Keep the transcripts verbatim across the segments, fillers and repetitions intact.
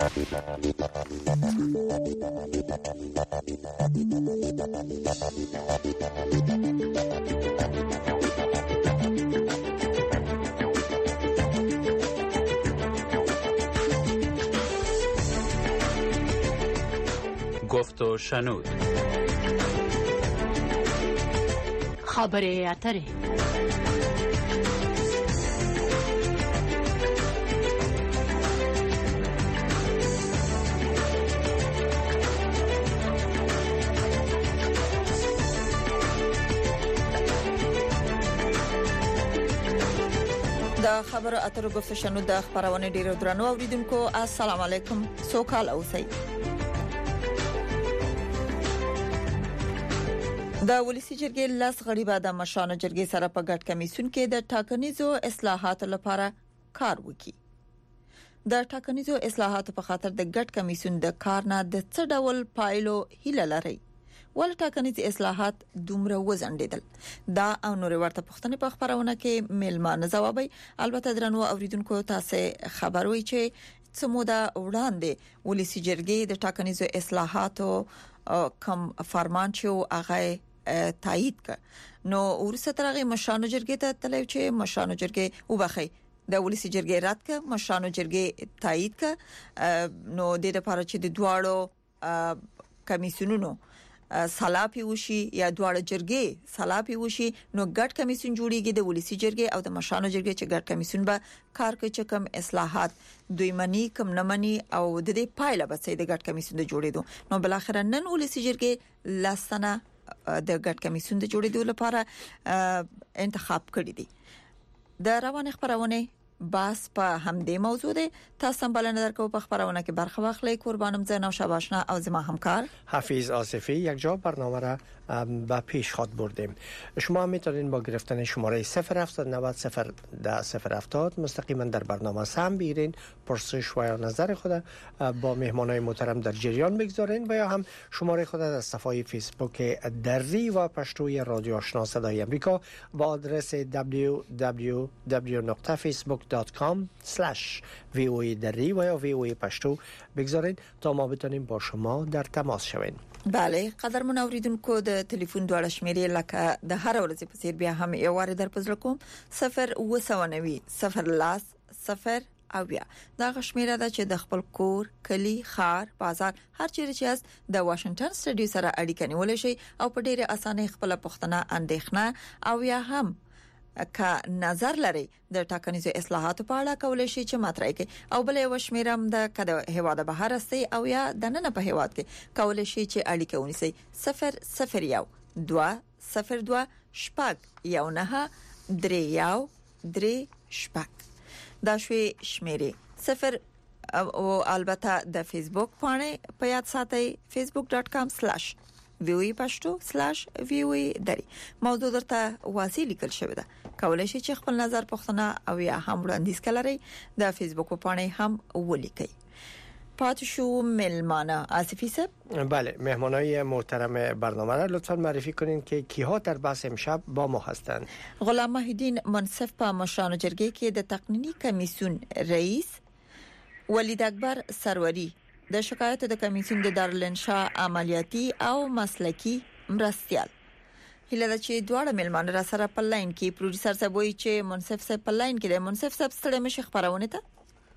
گفت و شنود. خبره اتره. د خبرو اترو گفت شنود د خبرونه ډیرو درنو اوریدونکو السلام علیکم سوکال اوسئ. د ولسی جرګې لاس غړي بعد مشانو جرګې سره په ګډ کمیسیون کې د ټاکنیزو اصلاحاتو لپاره کار وکړي. د ټاکنیزو اصلاحاتو په خاطر د ګډ کمیسیون د کار نه د څه ډول پایلو هیله لري. ول ټاکنیز اصلاحات دومره وزندیدل دا او نور ورته پښتنې په خبرونه کې ملمانه جوابي. البته درنو اوریدونکو تاسو خبروي چې سمودا وړاندې ولسی جرګې د ټاکنیزو اصلاحاتو کم فرمان چې هغه تایید ک نو ورسته ترغه مشانو جرګې ته تلو چې مشانو جرګې وبخي د ولسی جرګې رات ک مشانو جرګې تایید ک نو د لپاره چې د دواړو کمیسیونونو سلاپی وشي یا دواړه جرګې سلاپی وشي نو ګډ کمیسیون جوړیږي د ولسی جرګې او د مشانو جرګې چې ګډ کمیسیون به کار کوي چې کم اصلاحات دوی منی کم نه منی او د دې پایله به سي د ګډ کمیسیون د جوړېدو نو بل اخر نن ولسی جرګې لاسنه د ګډ کمیسیون د جوړېدو لپاره انتخاب کړی دي. د روان خبرونه باس په همدې موضوع ده. تاسو هم بلنه درکو په خبرونه کې برخه واخلئ. قربانم زنه و شباشنا او زما همکار حفیظ آصفی یک جا برنامه را به پیش خواد بردیم. شما میتونین با گرفتن شماره صفر هفت نه صفر صفر صفر هفت مستقیما در برنامه سهم بگیرین، پرسش و یا نظر خود با مهمانای محترم در جریان بگذارین و یا هم شماره خود از صفحه فیسبوک دری و پشتوی رادیو آشنا صدای امریکا با آدرس دبلیو دبلیو دبلیو دات فیسبوک دات کام اسلش وی او ای دری و یا وی او ای پشتو بگذارین تا ما بتونیم با شما در تماس شوین. بله قدرمن اوریدونکو د ټلیفون دواړه شمیرې لکه د هر ورځې په څیر بیا هم یو واره در پزړه کوم صفر و سوانوي صفر لاس صفر او بیا دا غشمیره ده چې د خپل کور کلی خار بازار هر چیرې چې است د واشنگټن سټډیو سره اړیکه نیول شي او په ډیره اسانه خپل پښتنه اندېښنه او یا هم که نظر لري د ټاکنیزو اصلاحاتو په اړه کولای شي چې مطرح کړي او بل یو شمیرم د کده هواد بهر استي او یا د نن په هواد کې کولای شي چې اړیکه ونیسي صفر صفر یو دوه صفر دوه شپږ یو نه درې یو درې شپږ دا شوي شمیرې صفر او البته د فیسبوک باندې په یاد ساتئ facebook dot com slash وی پښتو سلاش وی دری موضوع درته واضح لیکل شوی ده. کولای شي چې خپل نظر پوښتنه او یا هم وړاندیز کړئ د فیسبوک په پاڼه هم ولیکئ. پاتشو ملمانه آصفی صاحب. بله مهمانای محترم برنامه را لطفا معرفی کنین که کیها در بحث امشب با ما هستند. غلام محیدین منصف په مشانو جرګې کې د تقنینی کمیسیون رئیس، ولید اکبر سروری د شکایت د کمیسیون د دارالانشاء عملیاتي او مسلکی مرستيال. هله د چې دواړه ملمانه را سره په لاین کې پروډوسر صاحب وایي چې منصف صاحب په لاین کې دی. منصف صاحب ستړي مشه خبرونه ته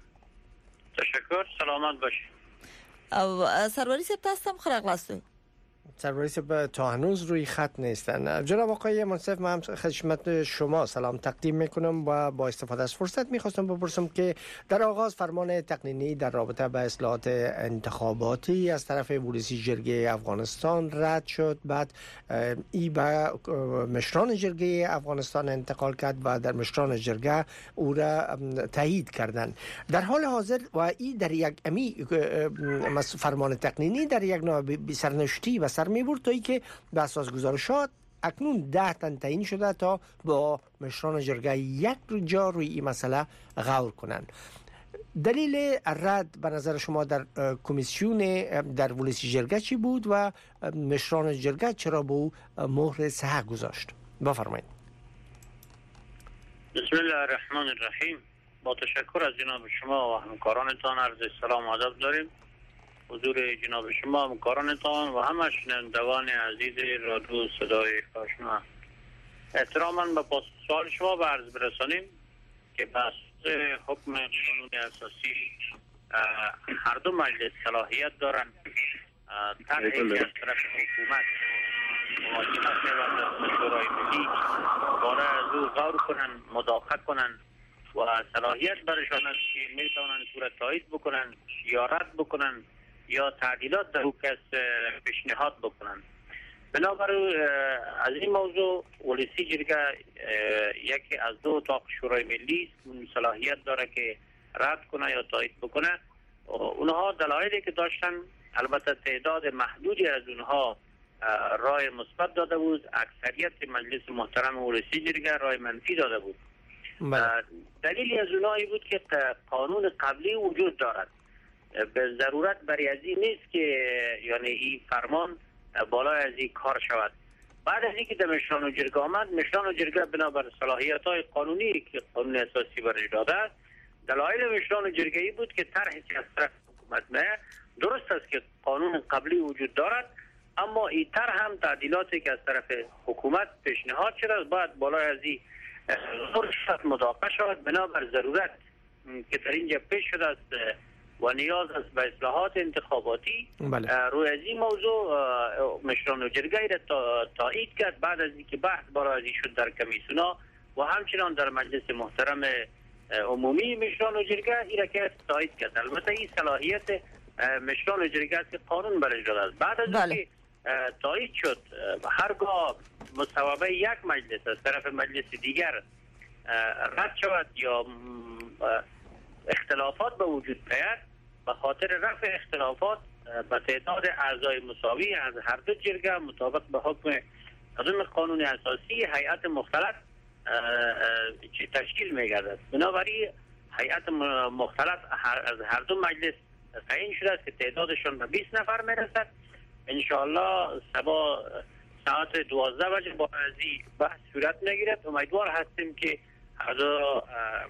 تشکر، سلامت باشید. او سروری صاحب تاسو هم خراغلاستو. سروری صاحب تا هنوز روی خط نیستن. جناب آقای منصف من خدمت شما سلام تقدیم میکنم و با استفاده از فرصت میخواستم بپرسم که در آغاز فرمان تقنینی در رابطه با اصلاحات انتخاباتی از طرف ولسی جرگه افغانستان رد شد، بعد ای به مشران جرگه افغانستان انتقال کرد و در مشران جرگه او را تایید کردند. در حال حاضر و ای در یک امی فرمان تقنینی در یک نوع سرنوشتی و سر میبرد تا ای که به اساس گزارشات اکنون ده تن تعیین شده تا با مشران جرگه یک جا روی این مسئله غور کنند. دلیل رد به نظر شما در کمیسیون در ولسی جرگه چی بود و مشران جرگه چرا به او مهر صحت گذاشت؟ بفرمایید. بسم الله الرحمن الرحیم. با تشکر از جناب شما و همکارانتان عرض سلام و ادب داریم. حضور جناب شما، همکارانتان و همه شنوندگان عزیز رادیو صدای آشنا، احتراما به پاسخ سوال شما به عرض برسانیم که بحث حکم قانون اساسی هر دو مجلس صلاحیت دارند طرحی که از طرف حکومت مواجهت می‌ورد شورای ملی باره از او غور کنند، مداخله کنند و صلاحیت برشان است که میتوانند صورت تایید بکنند یا رد بکنند یا تعدیلات در او کس پیشنهاد بکنند. بنابراین از این موضوع ولسی جرگه یکی از دو اتاق شورای ملی صلاحیت داره که رد کنه یا تایید بکنه. اونها دلایلی که داشتن، البته تعداد محدودی از اونها رای مثبت داده بود، اکثریت مجلس محترم ولسی جرگه رای منفی داده بود. دلیلی از اونها بود که قانون قبلی وجود دارد، به ضرورت برای از این نیست که یعنی این فرمان بالای از این کار شود. بعد از اینکه در مشران جرگه آمد، مشران جرگه بنابر صلاحیت‌های قانونی که قانون اساسی برش داده است، دلایل مشران جرگه ای بود که طرحی که از طرف حکومت میاد درست است که قانون قبلی وجود دارد، اما این طرح هم تعدیلاتی که از طرف حکومت پیشنهاد شده باید بالای از این فرصت مداخله شود بنابر ضرورت که در اینجا پیش شده است و نیاز است به اصلاحات انتخاباتی. بله. روی از این موضوع مشران جرگه را تایید کرد. بعد از اینکه بحث برای شد در کمیسیونا و همچنان در مجلس محترم عمومی مشران جرگه این را که تایید کرد. البته این صلاحیت مشران جرگه است که قانون برش داده است. بعد از بله. اینکه تایید شد هرگاه مصوبه یک مجلس از طرف مجلس دیگر رد شود یا اختلافات به وجود بیاید، به خاطر رفع اختلافات به تعداد اعضای مساوی از هر دو جرگه مطابق به حکم قانون قانون اساسی هیئت مختلط تشکیل می‌گردد. بنابراین هیئت مختلط از هر دو مجلس تعیین شده است که تعدادشان به بیست نفر میرسد. ان شاء الله صبح ساعت دوازده بجه با ازی بحث صورت میگیرد. امیدوار هستیم که هر دو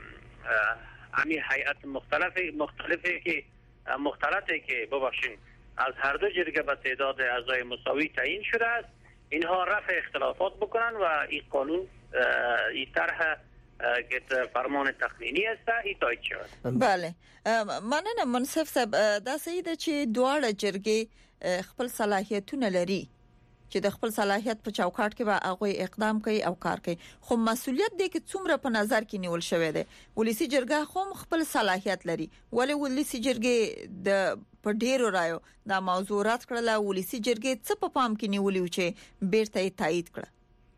همین هیئت مختلف مختلفی که مختلطی که ببخشید از هر دو جرگه به تعداد اعضای مساوی تعیین شده است، اینها رفع اختلافات بکنن و این قانون این طرح که فرمان تقنینی است این تایید شود. بله، مننه منصف صاحب. دا صحیح ده چې دواړه جرګې خپل صلاحیتونه لري چې د خپل صلاحیت په چوکاټ کې به هغه اقدام کوي او کار کوي، خو مسؤلیت دې کې څومره په نظر کې نیول شوی دی. ولسی جرګه خو خپل صلاحیت لري، ولې ولسی جرګه د په ډیرو رایو دا موضوع رات کړل. ولسی جرګه څه په پام کې نیولی چې بیرته تایید کړه؟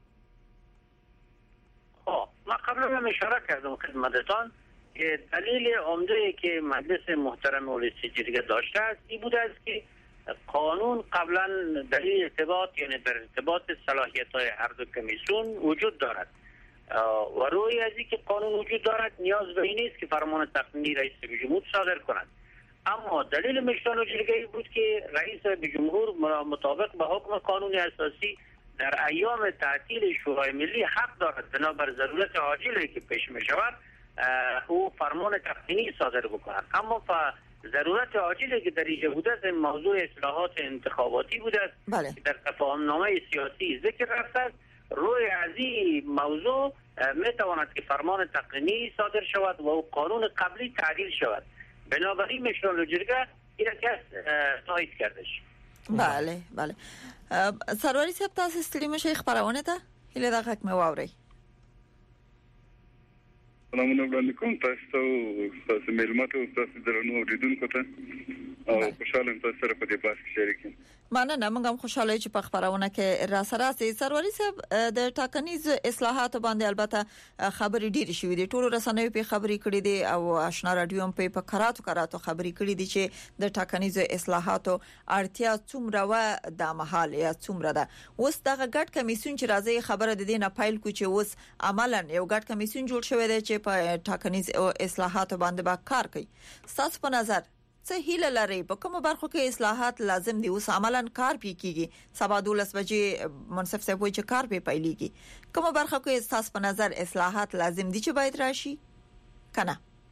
خب ما قبلا هم اشاره کردم خدمتتان که دلیل عمده که مجلس محترم ولسی جرګه داشته است این بوده است که قانون قبلا در این ارتباط یعنی در ارتباط صلاحیت‌های هر دو کمیسیون وجود دارد و روی از اینکه قانون وجود دارد نیاز به این نیست که فرمان تقنینی رئیس جمهور صادر کند. اما دلیل مشران جرگه بود که رئیس جمهور مطابق به حکم قانون اساسی در ایام تعطیل شورای ملی حق دارد بنابر ضرورت عاجلی که پیش می شود او فرمان تقنینی صادر بکند. اما ضرورت عاجلی که در اینجا بوده است موضوع اصلاحات انتخاباتی بوده است. بله. که در تفاهمنامه سیاسی ذکر رفته است. روی از این موضوع می تواند که فرمان تقنینی صادر شود و او قانون قبلی تعدیل شود. بنابراین مشران جرګه این کس تایید کردش. بله بله. سروری صاحب تاسو ستړي مشه خبرونه ته هله دغه مې واوري. سلامونه وړاندې کوم تاسو ته تاسو ملمت او تاسو درنو اوریدونکو ته او خوشاله یم تاسو سره په دې بحث کې شریک یم. مننه، موږ هم خوشاله یو چې په خبرونه کې را سره سي. سروری صاحب د ټاکنیز اصلاحات باندې البته خبرې ډېرې شوې دي، ټولو رسنیو په خبرې کړې دي او آشنا رادیو هم په کراتو کراتو خبرې کړې دي چې د ټاکنیز اصلاحاتو اړتیا څومره و د محل یا څومره ده. اوس دغه ګډ کمیسیون چې راځي خبره د دې نه پایل کو چې اوس عملاً یو ګډ کمیسیون جوړ شوی دی چې په ټاکنیز اصلاحات باندې با کار کوي. ستاسو په نظر څه هیله لري په کومه برخه کې اصلاحات لازم دي اوس عملاً کار پی کیږي؟ سبا دولس بجې منصف صاحب وایي چې کار پی پیلېږي. کومه برخه کې تاسو په نظر اصلاحات لازم دي چې باید راشي کنه؟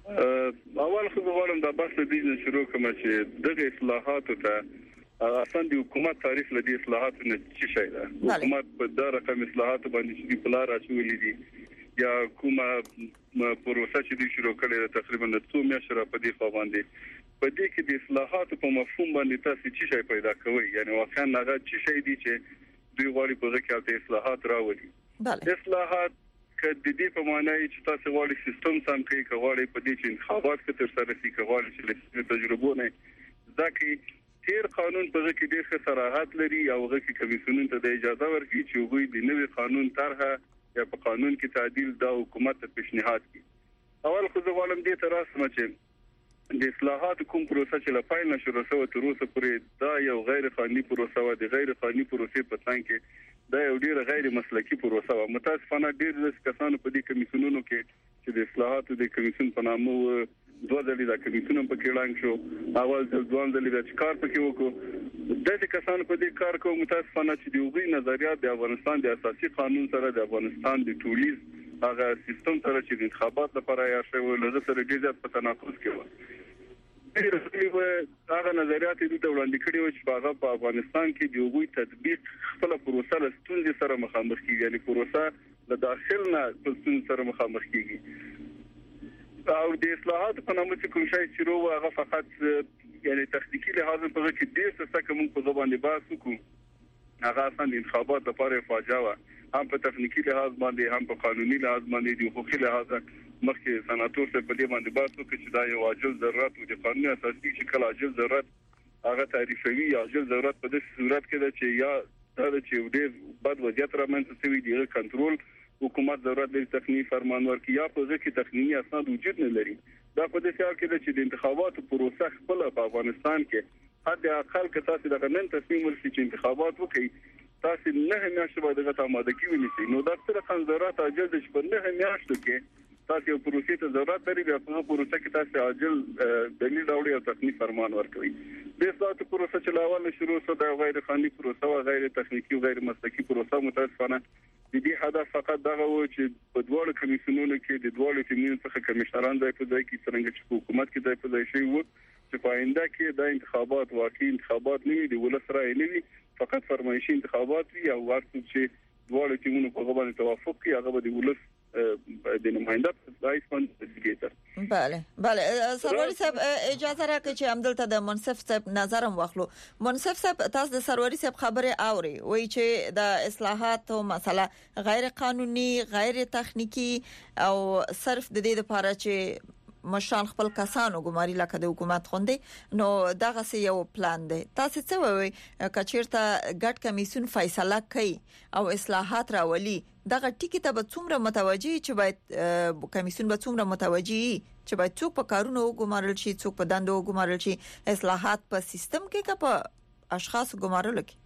اول خو غواړم دا بحث دې شروع کوم چې دغه اصلاحات ته اصلا د حکومت تعریف لدی اصلاحات نه څه شي ده حکومت په دا رقم اصلاحات باندې چې په لار اچولې دي یا کومه پروسه چې دې شروع کړې تقریبا څو میاشتې را پدې خو باندې په دې کې د اصلاحات په مفهوم باندې تاسو څه شي پیدا کوي یعنی واقعا هغه څه شي دي چې دوی غواړي په ځکه چې اصلاحات راوړي بله اصلاحات کله دې په معنی چې تاسو غواړي سیستم سم کوي غواړي په دې چې انتخابات کې تر سره شي غواړي چې تجربه نه ځکه تیر قانون په ځکه ډېر ښه صراحت لري او هغه کې کمیسیونونو ته د اجازه ورکړي چې وګړي د نوي قانون طرحه یا په قانون کې تعدیل دا حکومت ته پیشنهاد کړي اول خو زه غواړم دې تر اوسه چې د اصلاحات کوم پروسه چې لا پای نه شروع شوه تر اوسه پورې دا یو غیر قانوني پروسه و د غیر قانوني پروسې په څنګ کې دا یو ډیر غیر مسلکي پروسه و متاسفانه ډیر د کسانو په دې کمیسیونونو کې چې د اصلاحاتو د کمیسیون په نامه دوه ځلې د کمیسیون په کې لاندې شو اول ځل دوه ځلې د کار په کې وکړو د دې کسانو په دې کار کوم متاسفانه چې د وګړي نظریات د افغانستان د اساسي قانون سره د افغانستان د ټولیز هغه سیستم سره چې د انتخابات لپاره یا شوی لږ سره ډیر په تناقض کې و هغه نظریات دې ته وړاندې کړي و چې هغه په افغانستان کې د وګړي تطبیق خپل پروسه له ستونزې سره مخامخ کیږي یعنی پروسه له داخل نه په ستونزې سره مخامخ کیږي او د اصلاحات په نامه چې کوم شی شروع هغه فقط یعنی تخنیکی لحاظ په کې ډیر څه کوم په ځبان بحث وکړو هغه اصلا د انتخابات لپاره فاجعه و هم په تخنیکی لحاظ باندې هم په قانوني لحاظ باندې د حقوقي لحاظ مخکې سناتور څخه په دې باندې بحث وکړي چې دا یو عاجل ضرورت او د قانوني اساسي چې کله عاجل ضرورت هغه تعریفوي عاجل ضرورت په دې صورت کې ده چې یا دا چې ډېر بد وضعیت رامنځته شوی دی کنټرول حکومت ضرورت لري تخنیکی فرمان ورکړي یا په ځکه تخنیکی اسناد وجود نه لري دا په دې حال کې ده چې د انتخاباتو پروسه خپل په افغانستان کې حد اقل کې تاسو د غنن تصمیم ورسې چې انتخابات وکړي تاسو نه میاشتې باید دغه آماده کیوي نشي نو دا څه رقم ضرورت عاجل د شپږ نه میاشتو کې تاسو یو پروسې ته ضرورت لري بیا په پروسه کې تاسو عاجل دلیل راوړي او تخنیکی فرمان ورکوي د اصلاحاتو پروسه چې لاول شروع شو د غیر قانوني پروسه او غیر تخنیکی او غیر مسلکي پروسه متاسفانه د دې هدف فقط دغه و چې په دوه کمیسیونونو کې د دوه ټیمونو څخه کمیشنران ځای په ځای کې څنګه چې حکومت کې ځای په ځای شي وو چې په آینده کې د انتخابات واقعي انتخابات نه وي د ولس رائے نه وي فقط فرمایشي انتخابات وي او ورته چې دوه ټیمونو په غو باندې توافق کوي هغه به د ولس د نماینده رئیس باندې بله بله سروری صاحب اجازه راکړئ چې همدلته د منصف صاحب نظرم واخلو منصف صاحب تاسو د سروری صاحب خبره اوري وایي چې د اصلاحاتو مسله غیر قانوني غیر تخنیکی او صرف د دې لپاره چې مشان خپل کسانو ګماري لکه د حکومت خوندې نو دغه څه یو پلان دی تاسو څه وایي کچیرته ګډ کمیسیون فیصله کوي او اصلاحات راولي دغه ټکی ته به څومره متوجي چې باید کمیسیون به څومره متوجي چې باید څوک په کارونو وګمارل شي څوک په دندو وګمارل شي اصلاحات په سیستم کې که په اشخاص وګمارل کی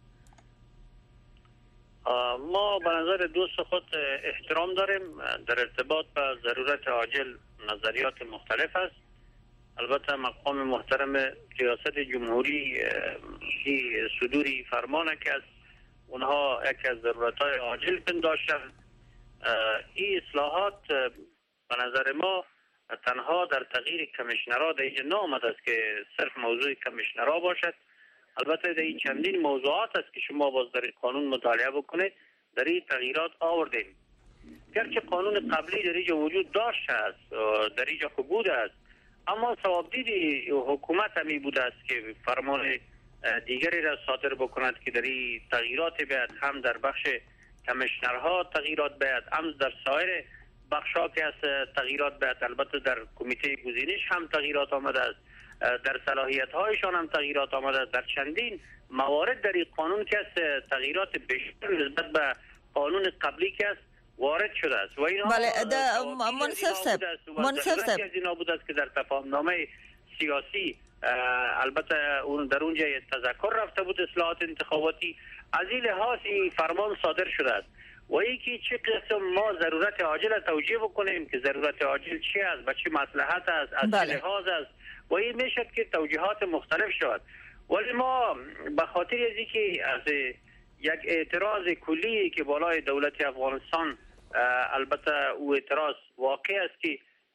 ما به نظر دوست خود احترام داریم در ارتباط با ضرورت عاجل نظریات مختلف است البته مقام محترم ریاست جمهوری صدوری فرمان که از اونها یکی از ضرورت‌های عاجل پنداشتن این اصلاحات به نظر ما تنها در تغییر کمیشنرها در اینجا نامد است که صرف موضوع کمیشنرها باشد البته در این چندین موضوعات است که شما باز در قانون مطالعه بکنید در این تغییرات آوردیم گرچه قانون قبلی در اینجا وجود داشته است در اینجا خوب بوده است اما ثوابدید حکومت همی بوده است که فرمان دیگری را صادر بکند که در این تغییرات بیاد هم در بخش کمیشنرها تغییرات بیاد هم در سایر بخشا که از تغییرات بیاد البته در کمیته گزینش هم تغییرات آمده است در صلاحیت هایشان هم تغییرات آمده است در چندین موارد در این قانون که از تغییرات بیشتر نسبت به قانون قبلی که است وارد شده است و اینها بله منصف صاحب منصف صاحب از اینا بوده است که در تفاهمنامه سیاسی البته اون در اونجا تذکر رفته بود اصلاحات انتخاباتی از این لحاظ این فرمان صادر شده است و یکی چه قسم ما ضرورت عاجل توجیه بکنیم که ضرورت عاجل چی است و چه مصلحت است از چه لحاظ است و این میشد که توجیهات مختلف شود ولی ما به خاطر از اینکه از یک اعتراض کلی که بالای دولت افغانستان البته او اعتراض واقع است که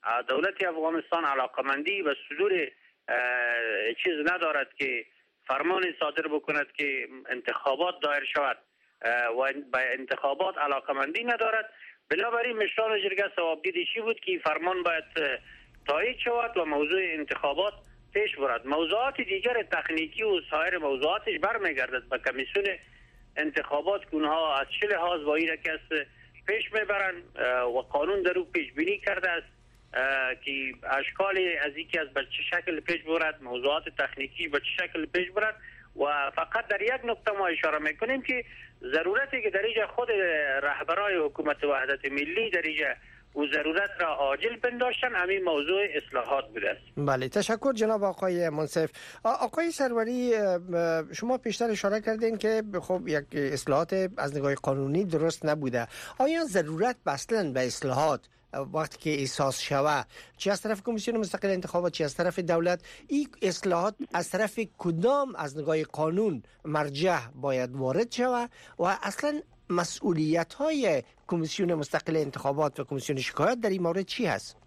دولت افغانستان علاقمندی و صدور چیز ندارد که فرمان صادر بکند که انتخابات دایر شود و به انتخابات علاقمندی ندارد. بنابراین مشران جرگه صوابدید چی بود که فرمان باید تایید شود و موضوع انتخابات پیش برد. موضوعات دیگر تکنیکی و سایر موضوعاتش برمیگردد به کمیسیون انتخابات که اونها از چه لحاظ با این کس پیش میبرند و قانون در او پیش بینی کرده است که اشکال از اینکه از به چه شکل پیش برد، موضوعات تکنیکی به چه شکل پیش برد و فقط در یک نکته ما اشاره میکنیم که ضرورتی که در اینجا خود رهبرای حکومت وحدت ملی در اینجا و ضرورت را عاجل پنداشتن همین موضوع اصلاحات بوده است. بله، تشکر جناب آقای منصف. آقای سروری، شما پیشتر اشاره کردین که خب یک اصلاحات از نگاه قانونی درست نبوده. آیا ضرورت اصلا به اصلاحات وقتی که احساس شوه، چه از طرف کمیسیون مستقل انتخابات چه از طرف دولت، این اصلاحات از طرف کدام از نگاه قانون مرجع باید وارد شوه و اصلا مسئولیت های کمیسیون مستقل انتخابات و کمیسیون شکایت در این مورد چی هست؟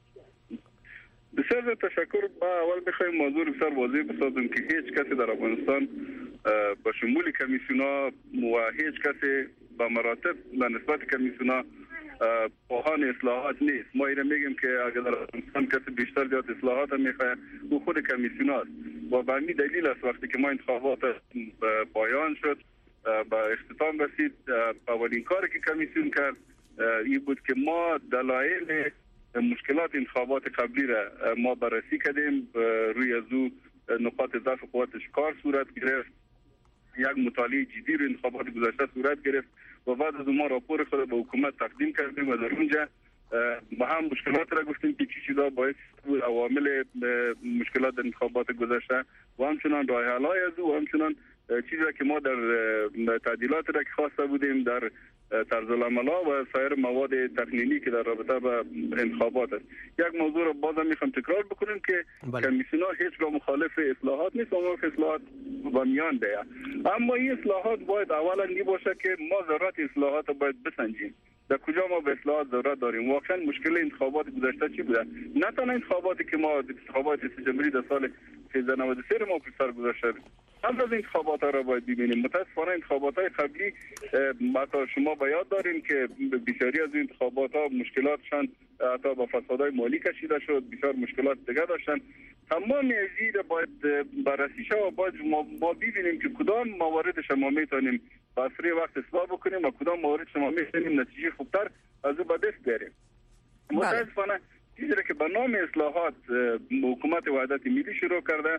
بسیار تشکر. با اول بخوایم موضوع بسیار واضح بسازم که هیچ کسی در افغانستان با شمول کمیسیونا و هیچ کسی با مراتب به نسبت کمیسیونا پاهان اصلاحات نیست. ما اینو میگیم که اگر در افغانستان کسی بیشتر زیاد اصلاحات میخواد او خود کمیسیون است و به همین دلیل است وقتی که ما انتخابات پایان شد به اختتام رسید، اولین کاری که کمیسیون کرد این بود که ما دلایل مشکلات انتخابات قبلی را ما بررسی کردیم، روی از او نقاط ضعف قوتش کار صورت گرفت، یک مطالعه جدی رو انتخابات گذشته صورت گرفت و بعد از ما راپور خود به حکومت تقدیم کردیم و در اونجا ما هم مشکلات را گفتیم که چی چیزا باعث بود عوامل مشکلات در انتخابات گذشته و همچنان راه حل‌های از او و همچنان چیزی که ما در تعدیلات را که خواسته بودیم در طرز العمل‌ها و سایر مواد تقنینی که در رابطه با انتخابات است. یک موضوع را بازم میخوام تکرار بکنیم که کمیسیون‌ها هیچگاه مخالف اصلاحات نیست و ما اصلاحات با میان بیاید، اما این اصلاحات باید اولا این باشه که ما ضرورت اصلاحات را باید بسنجیم. در کجا ما به اصلاحات ضرورت داریم؟ واقعا مشکل انتخابات گذشته چی بوده؟ نه تنها انتخاباتی که ما انتخابات جمهوری در سال سیزده نود و سه ما پیشتر گذشته قبل از انتخابات را باید ببینیم. متاسفانه انتخابات های قبلی حتی شما به یاد داریم که بسیاری از انتخابات ها مشکلاتشان حتی با فسادهای مالی کشیده شد، بسیار مشکلات دیگه داشتن. تمام ازی را باید بررسی شود و باید ما ببینیم که کدام مواردش ما میتونیم با اسری وقت اصلاح بکنیم و کدام موردش ما میتونیم نتیجه خوبتر از او به دست بیاریم. متاسفانه چیزی که به نام اصلاحات حکومت وحدت ملی شروع کرده،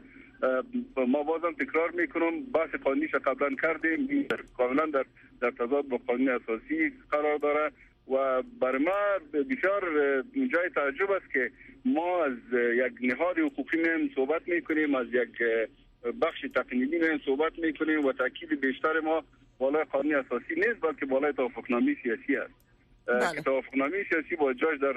ما بازم تکرار میکنم بحث قانونیش قبلا کردیم، کاملا در در تضاد با قانون اساسی قرار داره و بر ما بسیار جای تعجب است که ما از یک نهاد حقوقی میم صحبت میکنیم، از یک بخش تقنینی میم صحبت میکنیم و تاکید بیشتر ما بالای قانون اساسی نیست بلکه بالای توافقنامه سیاسی است. که توافقنامه سیاسی با جاش در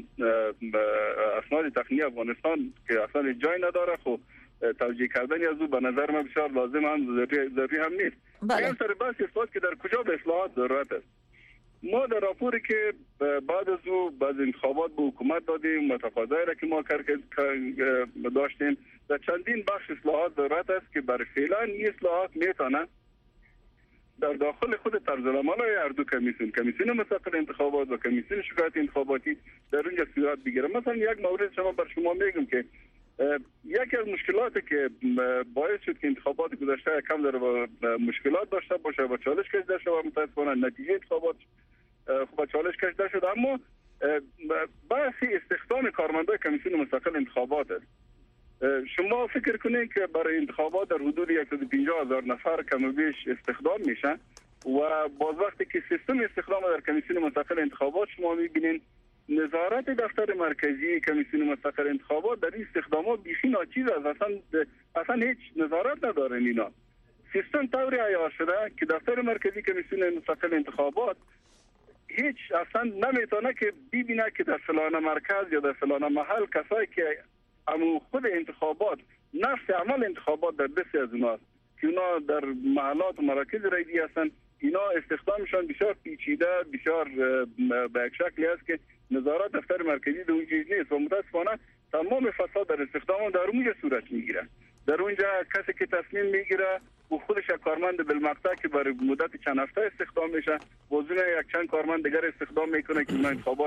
اسناد تقنینی افغانستان که اصلا جای نداره، خب توجیه کردن از او به نظر من بسیار لازم هم ضروری هم نیست. این سر بحث اصلاحات که در کجا به اصلاحات ضرورت است. ما در راپوری که بعد از او بعد انتخابات به حکومت دادیم و تقاضایی را که ما داشتیم در چندین بخش اصلاحات ضرورت است که برای فعلا این اصلاحات میتونه در داخل خود طرز العمل‌های هر دو کمیسیون، کمیسیون مستقل انتخابات و کمیسیون شکایت انتخاباتی در اونجا صورت بگیره. مثلا یک مورد شما بر شما میگم که یکی از مشکلاتی که باعث شد که انتخابات گذشته کم در مشکلات داشته باشه و چالش کشیده شد و متاسفانه نتیجه انتخابات خب چالش کشیده شد، اما بحث استخدام کارمندان کمیسیون مستقل انتخابات است. شما فکر کنید که برای انتخابات در حدود صد و پنجاه هزار نفر کم و بیش استخدام میشن و باز وقتی که سیستم استخدام در کمیسیون مستقل انتخابات شما میبینید نظارت دفتر مرکزی کمیسیون مستقل انتخابات در این استخدامات بیخی ناچیز است، اصلا اصلا هیچ نظارت ندارن. اینا سیستم طوری عیار شده که دفتر مرکزی کمیسیون مستقل انتخابات هیچ اصلا نمیتونه که ببینه که در فلان مرکز یا در فلان محل کسایی که اما خود انتخابات نفس عمل انتخابات در دست از اوناست که اونا در محلات و مراکز رایدی هستن، اینا استخدامشان بسیار پیچیده، بسیار به یک شکلی است که نظارت دفتر مرکزی در اونجا نیست و متاسفانه تمام فساد در استخدام در اونجا صورت میگیره. در اونجا کسی که تصمیم میگیره و خودش کارمند بالمقطع که برای مدت چند هفته استخدام میشه وزن یک چند کارمند دیگر استخدام میکنه که اون انتخابات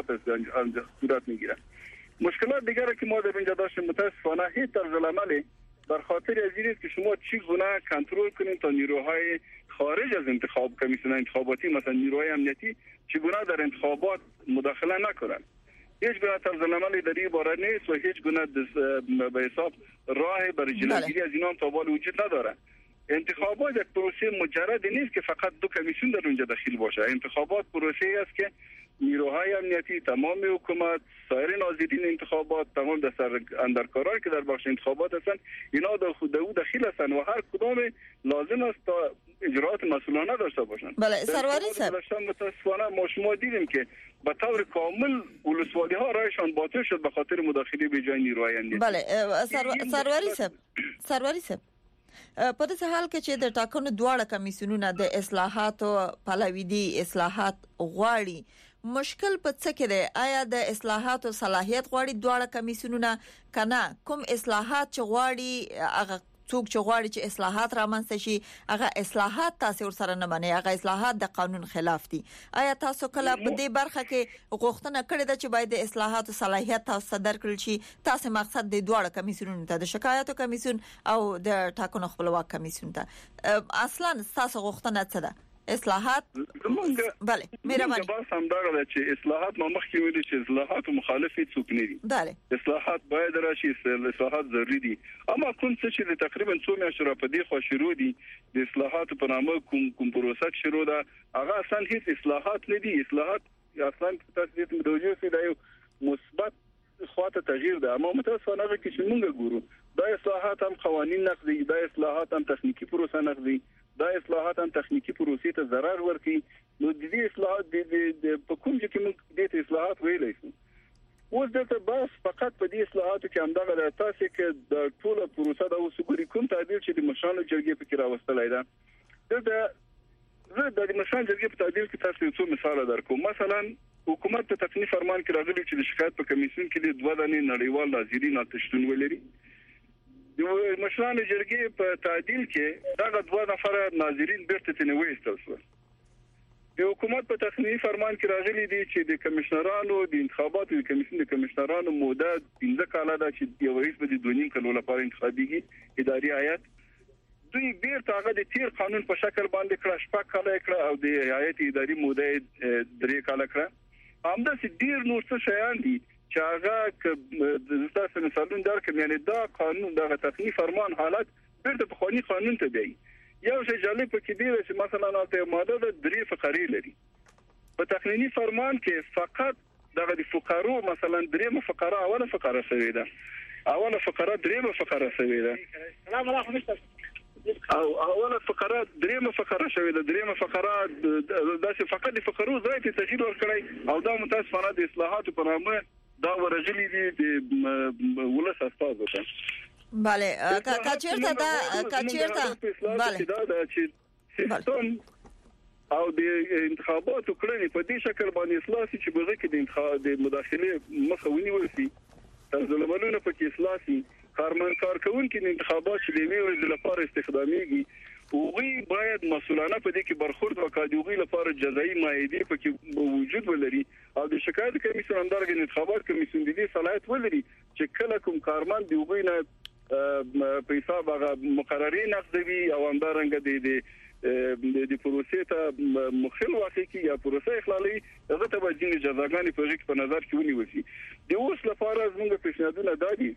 صورت میگیره. مشکلات دیگری که ما در اینجا داشتیم متاسفانه هیچ طرز العملی در خاطر از این است که شما چگونه کنترل کنید تا نیروهای خارج از انتخاب کمیسیون انتخاباتی مثلا نیروهای امنیتی چگونه در انتخابات مداخله نکنند. هیچ گونه طرز العملی در این باره نیست و هیچ گونه به حساب راه برای جلوگیری از اینا هم تا حال وجود نداره. انتخابات یک پروسه مجرد نیست که فقط دو کمیسیون در اونجا داخل باشه. انتخابات پروسه است که نیروهای امنیتی، تمام حکومت، سایر ناظرین انتخابات، تمام دستور اندرکارانی که در بخش انتخابات هستند اینا در خود او داخل هستند و هر کدام لازم است تا اجرات مسئولانه داشته باشند. بله سروری صاحب متاسفانه ما شما دیدیم که به طور کامل ولسوالی ها رایشان باطل شد به خاطر مداخله به جای نیروهای امنیتی. بله سروری صاحب سروری صاحب په دې حال کې چې د ټاکنو دواړه کمیسیونونه د اصلاحاتو پلوي دي اصلاحات غواړي مشکل په څه کې دی آیا د اصلاحاتو صلاحیت غواړي دواړه کمیسیونونه کنه کوم اصلاحات چې غواړي هغه څوک چې غواړي چې اصلاحات رامنځته شي هغه اصلاحات تاسو ورسره نه منئ هغه اصلاحات د قانون خلاف دي آیا تاسو کله په دې برخه کې غوښتنه کړې ده چې باید د اصلاحاتو صلاحیت تاسو درکړل شي تاسو مقصد د دواړه کمیسیونونو ته د شکایتو کمیسیون او د ټاکنو خپلواک کمیسیون ته اصلا تاسو غوښتنه څه ده اصلاحات بله مهرباني بس هم دا غواړي چې اصلاحات ما مخکې ویل چې اصلاحات مخالفت څوک نه دي بله اصلاحات باید راشي اصلاحات ضروري دي اما کوم څه چې تقریبا څو میاشتې را پدې خو شروع دي د اصلاحات په نامه کوم کوم پروسه شروع ده هغه اصلا هیڅ اصلاحات نه دي اصلاحات اصلا تاسو دې متوجه شئ دا یو مثبت خواته تغییر ده اما متاسفانه کې چې موږ ګورو دا اصلاحات هم قوانين نقضي دا اصلاحات هم تخنیکی پروسه نقضي دا اصلاحات هم تخنیکی پروسې ته ضرر ورکړي نو د دې اصلاحات د په کوم چې موږ د اصلاحات ویلای شو اوس دلته بس فقط په دې اصلاحاتو کې همدغه د تاسو کې د ټوله پروسه د وسګوري کوم تعدیل چې د مشرانو جرګې په کې راوستلای ده دلته زه د مشرانو جرګې په تعدیل کې تاسو څو مثال درکوم مثلا حکومت ته تصنیف فرمان کې راغلی چې د شکایت په کمیسیون کې د دوه دانې نړیوال ناظرین تشتون ولري د مشرانو جرګې په تعدیل کې دا دوه نفر ناظرین بیرته تنوي استل شو. د حکومت په تصنیف فرمان کې راغلي دي چې د کمشنرانو د انتخاباتو د کمیسیون د کمشنرانو موده پنځه کاله ده چې یو رئیس به د دوه نیم کلو لپاره انتخابيږي اداري هیئت دوی بیرته هغه د تیر قانون په شکل باندې کړه شپږ کاله کړه او د هیئت اداري موده درې کاله کړه همداسې ډیر نور څه شیان دي چې هغه د تاسو مثالونه درکم یعنی دا قانون دا تصنیف فرمان حالت بیرته په قانوني قانون ته دی یو شی جالب کې دی چې مثلا ناته ماده د درې فقرې لري په تقنینی فرمان کې فقط دغه د فقرو مثلا درې فقره اوله فقره شوی ده اوله فقره درې فقره شوی ده سلام علیکم او اوله فقره درې فقره شوی ده درې فقره داسې فقط د فقرو ځای ته تغییر ورکړي او دا متاسفانه د اصلاحاتو په نامه دا ورغلي دي د ولس استازو ته bale کا چیرته دا کا چیرته bale دا چې سیستم او د انتخاباتو کړنې په دې شکل باندې اصلاح شي چې بغیر کې د انتخاب د مداخله مخاوني ورسي تر ظلمونو په کې اصلاح شي کارمن کارکونکو د انتخابات چې د ویل لپاره استخداميږي وغي باید مسؤلانه په دې کې برخورد وکړي وغي لپاره جزایي مایده په کې وجود ولري او د شکایت کمیسیون اندرګ انتخابات کمیسیون د دې صلاحیت ولري چې کله کوم کارمن دی وغي نه په حساب هغه مقرري نقضوي او اندرنګ د د پروسې ته مخل واقع کی یا پروسه اخلالي هغه ته باید د جزاګانې په ځکه په نظر کې ونیول شي د اوس لپاره زموږ پیشنهادونه دادي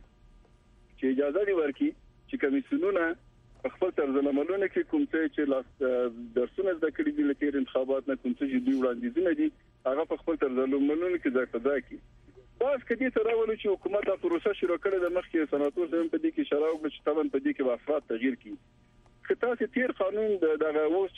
چې اجازه دی ورکړي چې کمیسیونونه خپل طرز عملونه کې کوم څه چې لاس درسونه د کړي د لکیر انتخابات نه کوم څه چې دوی وړاندیزونه دي هغه په خپل طرز عملونه کې ځای په ځای کې باز کدي تر اول چې حکومت د پروسه شروع کړې د مخکې سناتور زموږ په دې کې اشاره وکړه چې طبعا په دې کې افراد تغییر کړي خطا چې تیر قانون د اوس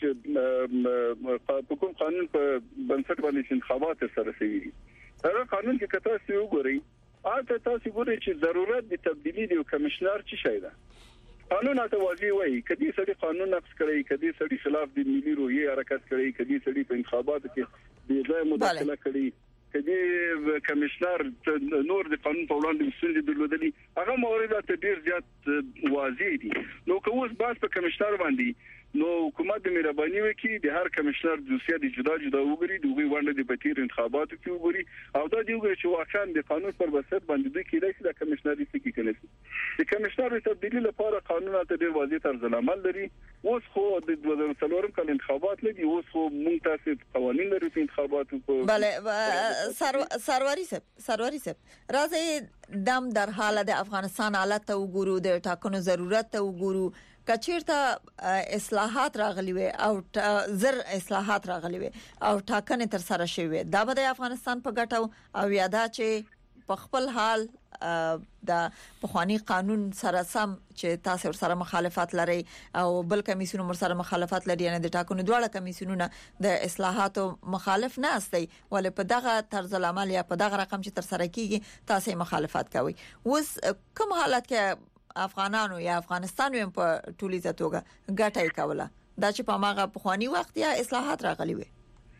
چې په کوم قانون په بنسټ باندې انتخابات سره شوي دي هغه قانون کې کته سی وګورئ اته تاسو ګورئ چې ضرورت د تبدیلی دی کمشنر چی شي ده قانون ته واضح وایي کدي سړي قانون نقض کړي کدي سړي خلاف د ملي روحي حرکت کړي کدي سړي په انتخاباتو کې بې ځای مداخله کړي کدي کمشنر نور د قانون په وړاندې مسولې درلودلي هغه موارد ته ډیر زیات واضح دي. نو کوم باس په کمشنر باندې نو حکومت د مهرباني وکړي د هر کمشنر دوسیه د جدا جدا وګوري دوی باندې د پټیر انتخاباتو کې وګوري او دا دی وګوري چې واقعا د قانون پر بنسټ باندې دوی کېدای شي د کمشنري څخه کېږي. د کمشنر تبدیلی لپاره قانون ته ډیر واضح طرز العمل لري. اوس خو د دوه هزار وڅلورم کال انتخابات لري، اوس خو موږ تاسو قوانين لري په انتخاباتو په بله سروری صاحب سروری صاحب راځي دم در حال د افغانستان حالت ته وګورو، د ټاکنو ضرورت ته وګورو. کچیرته اصلاحات راغلي وي او زر اصلاحات راغلي وي او ټاکنې تر سره شوي دا به د افغانستان په ګټو او یادا چې په خپل حال د پخوانی قانون سره سم چې تاسو سره مخالفت لري او بل کمیسیون مر سره مخالفت لري، یعنی د ټاکنو دواړه کمیسیونونه د اصلاحاتو مخالف نه استي ولې په دغه طرز العمل یا په دغه رقم چې تر سره کیږي تاسو مخالفت کوي. اوس کوم حالت کې افغانانو یا افغانستان هم په ټولیزه توګه ګټای کوله دا چې په ماغه پخوانی وخت یا اصلاحات راغلي وي؟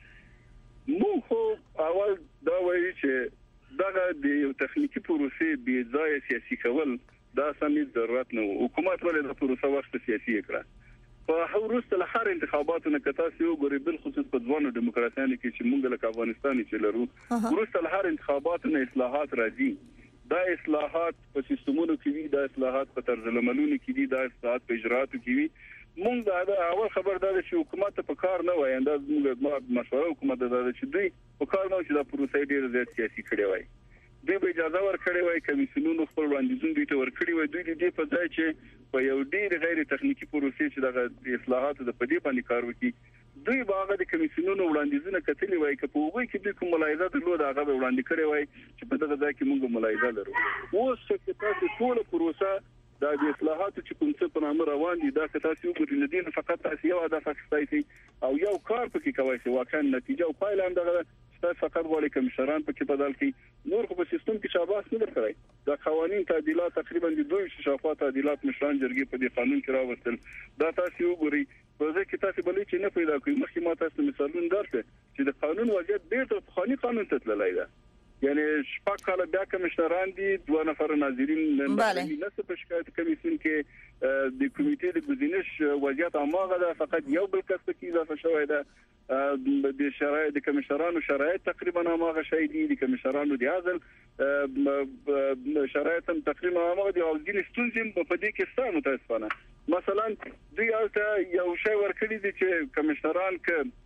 مو خو اول دا وایي چې دغه د یو تخنیکی پروسې بي ځای سیاسي کول دا سمې ضرورت نه، حکومت ولې د پروسې وخت سیاسي کړه. په هروسته لهر انتخاباتو نه کتا سیو ګوري بل خصوص په ځوانو دیموکراسيانو کې چې مونږ له افغانستان چې لرو هروسته لهر انتخاباتو نه اصلاحات راځي. دا اصلاحات په سیستمونو کې دي، دا اصلاحات په طرز العملونو کې دي، دا اصلاحات په اجراتو کې دي. مونږ دا اول خبردار چې حکومت په کار نه وای، انداز موږ مشوره حکومت دا چې دوی په کار نه چې دا پروسه ډیره زیات سیاسي کړي وای. دوی به اجازه ورکړي وای کمیسیونونو خپل وړاندیزونه دوی ته ورکړي وای، دوی دې په ځای چې په یو ډیر غیر تخنیکی پروسې چې د اصلاحاتو د پدې باندې کار وکړي دوی باغ د کمیسیونونو وړاندیزونه کتلي وای چې په وګړي کې د کوم ملاحظات درلود هغه وړاندې کړي وای چې په دغه ځای کې موږ ملاحظه لرو. اوس چې تاسو ټول پروسه د اصلاحاتو چې کوم څه په نامه روان دي دا تاسو وګورئ نه دي فقط تاسو یو هدف اخیستئ او یو کار پکې کوي چې واقعا نتیجه او پایله هم دغه تاسو فقط غواړئ کمشنران پکې بدل کړئ، نور خو په سیستم کې شاباس نه درکړئ. دا قوانين تعدیلات تقریبا د دوه شفافه تعدیلات مشران جرګې په دې قانون کې راوستل. دا تاسو وګورئ په ځکه چې تاسو بلې چې نه پیدا کوي مخکې ما تاسو مثالونه درته چې د قانون وضعیت ډېر تر پخوانی قانون ته تللی دی. یعنی شپږ کاله بیا کمشنران دي، دوه نفر ناظرین نه څه په شکایت کمیسیون کې د کمیټې د ګزینش وضعیت اماغه ده، فقط یو بل کس کې اضافه شوی ده. د شرایط د کمشنرانو شرایط تقریبا اماغه شي دي، د کمشنرانو د عزل شرایط هم تقریبا اماغه دي او ځینې ستونزې په دې کې ستاسو متاسفانه مثلا دوی البته یو شی ورکړي دي چې کمشنران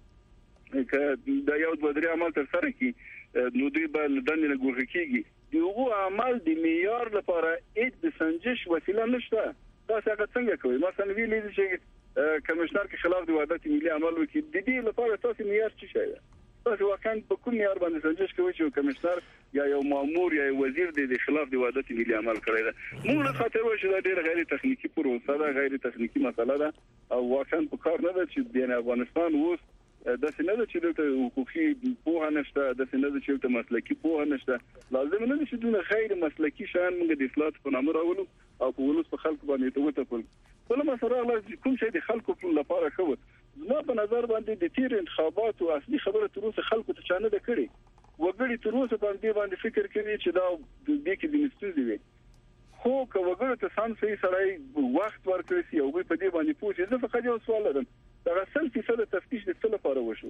ک ک د یو دوه درې عمل تر سره کی نو دوی به دنه نه ګوښه کیږي. دغه عمل د معیار لپاره اې د سنجش وسیله نشته. دا څنګه څنګه کوي؟ مثلا ویلې چې کمشنر کې خلاف د وحدت ملي عمل وکړي د دې لپاره تاسو معیار څه شي؟ تاسو واقعا په کوم معیار باندې سنجش کوي چې کمشنر یا یو مامور یا وزیر د خلاف د وحدت ملي عمل کړی ده؟ موږ له خاطر وایو چې دا ډېر غیر تخنیکی پروسه ده، غیر تخنیکی مسله ده او واقعا په کار نه ده چې د افغانستان اوس د سینې چې د حقوقي پوهه نشته، د سینې چې د مسلکی پوهه نشته. لازم نه دي چې دونه غیر مسلکی شان موږ د اصلاحات په نامه راولو او په ولوس په خلکو باندې ته وټکول. بل مسله هغه کوم شي د خلکو لپاره خو زما په نظر باندې د تیر انتخاباتو اصلي خبره تر اوسه خلکو ته چانه ده کړی. وګړي تر اوسه باندې باندې فکر کوي چې دا د دې کې د مستوزي وي. خو که وګړي ته سم صحیح سره وخت ورکړي سي او په دې باندې پوښتنه زه فقط یو سوال لرم. دا سل فیصد تفتیش د څه لپاره وشو؟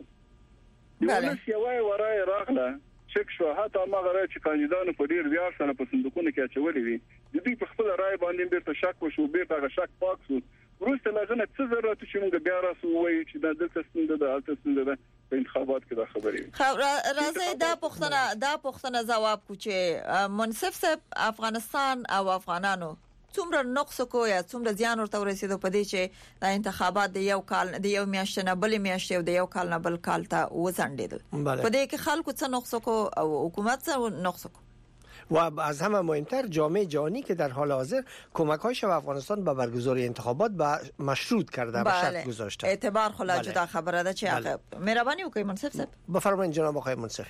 یو څه یوای ورای راغله چک شو حتی ما غواړم چې کاندیدانو په ډیر بیا سره په صندوقونو کې اچولې وي د دې په خپل رائے باندې بیرته شک وشو، بیرته شک پاک شو. وروسته لازمه څه ضرورت چې موږ بیا راسو وایو چې دا دلته څنګه ده البته څنګه ده په انتخابات کې دا خبرې. خو راځي دا پښتنه دا پښتنه جواب کو چې منصف صاحب افغانستان او افغانانو څومره نقص کو یا څومره زیان ورته ورسېدو په دې چې د انتخابات د یو کال د یو میاشت نه بل میاشت او د یو کال نه بل کال ته وزندیدل. په دې کې خلکو څه نقص کو او حکومت څه نقص کو و از همه مهمتر جامعه جهانی که در حال حاضر کمک‌هایش به افغانستان به برگزاری انتخابات با مشروط کرده و شرط گذاشته. اعتبار خلا جدا خبره ده چه بله. مهربانی وکړئ منصف صاحب. بفرمایید جناب آقای منصف.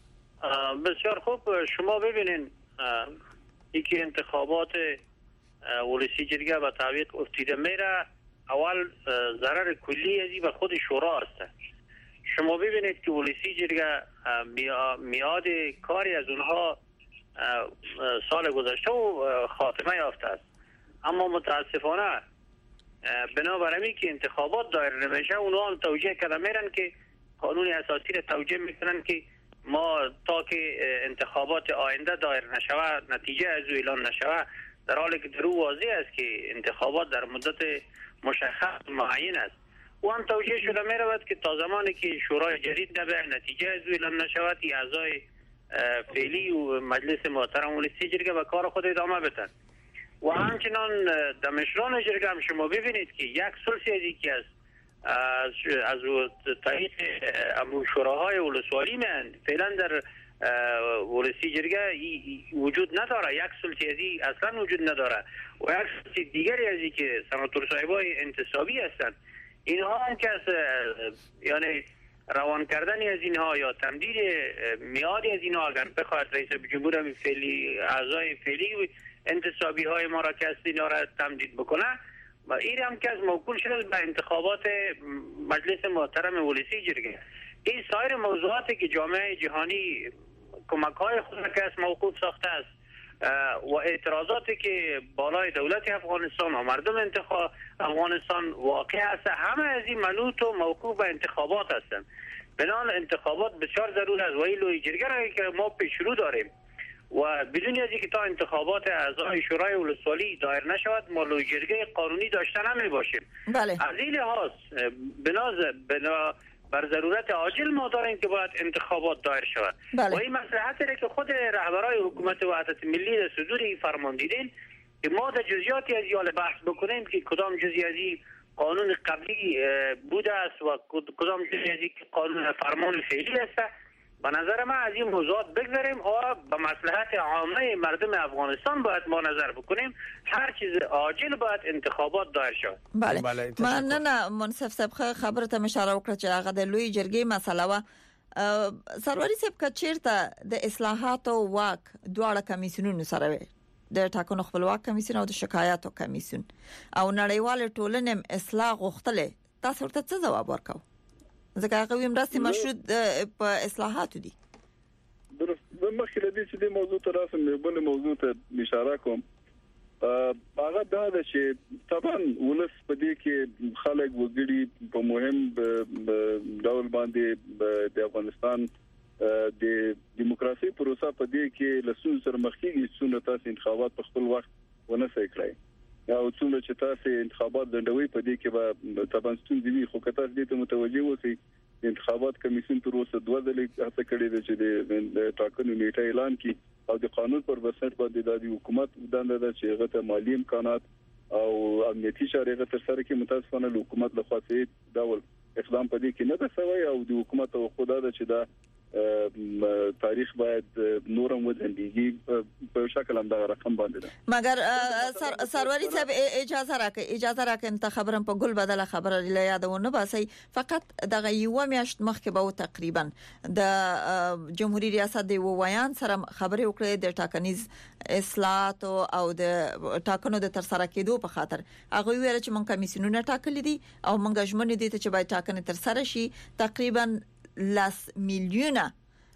بسیار خوب. شما ببینین یکی انتخابات ولسی جرگه به تعویق افتیده میره. اول ضرر کلی ازی به خود شورا است. شما ببینید که ولسی جرگه میاد کاری از اونها سال گذشته و خاتمه یافته است، اما متاسفانه بنابر اینکه که انتخابات دایر نمیشه اونها هم توجیه کرده میرن که قانون اساسی را توجیه میکنن که ما تا که انتخابات آینده دایر نشوه نتیجه از او اعلان نشوه، در حالی که درو واضح است که انتخابات در مدت مشخص معین است. و هم توجیه شده می رود که تا زمانی که شورای جدید نبه نتیجه از او اعلان نشود ای اعضای فعلی و مجلس محترم ولسی جرگه به کار خود ادامه بدن. و همچنان در مشران جرگه هم شما ببینید که یک ثلثی از یکی از از طریق شوراهای ولسوالی من فعلا در ولسی جرگه وجود نداره، یک ثلثی اصلا وجود نداره و یک ثلثی دیگری از که سناتور صاحبای انتصابی هستند، اینها هم که یعنی روان کردن از اینها یا تمدید میادی از اینها اگر بخواهد رئیس جمهور فعلی اعضای فعلی انتصابی های ما را که است اینا را تمدید بکنه و این هم که از موکول شده به انتخابات مجلس محترم ولسی جرگه. این سایر موضوعاتی که جامعه جهانی کمک های خود را که است موقوف ساخته است و اعتراضاتی که بالای دولت افغانستان و مردم انتخاب افغانستان واقع است، همه از این منوط و موقوف به انتخابات هستند. بنابراین انتخابات بسیار ضرور است و این لوی جرگه را که ما پیش رو داریم و بدون از اینکه تا انتخابات اعضای شورای ولسوالی دایر نشود ما لوی جرگه قانونی داشته نمی باشیم. بله. از این لحاظ بناز بنا بر ضرورت عاجل ما داریم که باید انتخابات دایر شود. بله. و این مصلحتی را که خود رهبرای حکومت وحدت ملی در صدور فرمان دیدین که ما در جزئیاتی از یال بحث بکنیم که کدام جزئی از این قانون قبلی بوده است و کدام جزئی از این قانون فرمان فعلی است. به نظر من از این موضوعات بگذاریم و به مصلحت عامه مردم افغانستان باید ما نظر بکنیم. هر چیز عاجل باید انتخابات دایر شود. بله, بله من نه نه منصف صاحب خبرته مشاره وکړه چې هغه د لوی جرګې مسله و. سروری صاحب که چیرته د اصلاحات او واک دواړه کمیسیونونو سره وي، د ټاکنو خپلواک کمیسیون او د شکایاتو کمیسیون او نړیوال ټولنې اصلاح غوښتلې، تاسو ورته څه ځواب ورکاو؟ ځکه هغه ویم راستي مشروط په اصلاحاتو دي. درست مخکې لدی چې د موضوع ته راسم بل موضوع ته اشاره کوم. هغه دا ده چې طبعا ولس په دې کې خلک وګړي په مهم ډول باندې د افغانستان د دیموکراسي پروسه په دې کې لسون سره مخ کېږي چې تاسو انتخابات په خپل وخت ونه سې کړئ او څومره چې تاسو انتخابات دندوي په دې کې به طبعا ستونزې وي، خو که تاسو دې ته متوجي اوسئ انتخابات کمیسیون تر اوسه دوه ځلې هڅه کړې ده چې د ټاکنو نیټه اعلان کړي او د قانون پر بنسټ باندې د حکومت دنده ده چې هغه ته مالی امکانات او امنیتي چارې تر سره کې متاسفانه د حکومت لخوا څه ډول اقدام پدې کې نه ده شوی او د حکومت او خدای ده چې دا تاریخ باید نورم وځندېږي په شکل هم دا رقم باندې ده. مګر سروری صاحب اجازه راکړئ اجازه راکړئ ته خبرم په ګل بدله خبره یادونه باسي. فقط دغه یو میاشت مخکې به تقریبا د جمهوریت ریاست دی وایان سره خبرې وکړې د ټاکنیز اصلاحات او د ټاکنو د تر سره کېدو په خاطر هغه ویل چې مونږ کمیسیونونه ټاکلي دي او مونږ ژمنې دي چې باید ټاکنې تر سره شي. تقریبا لاس میلیونه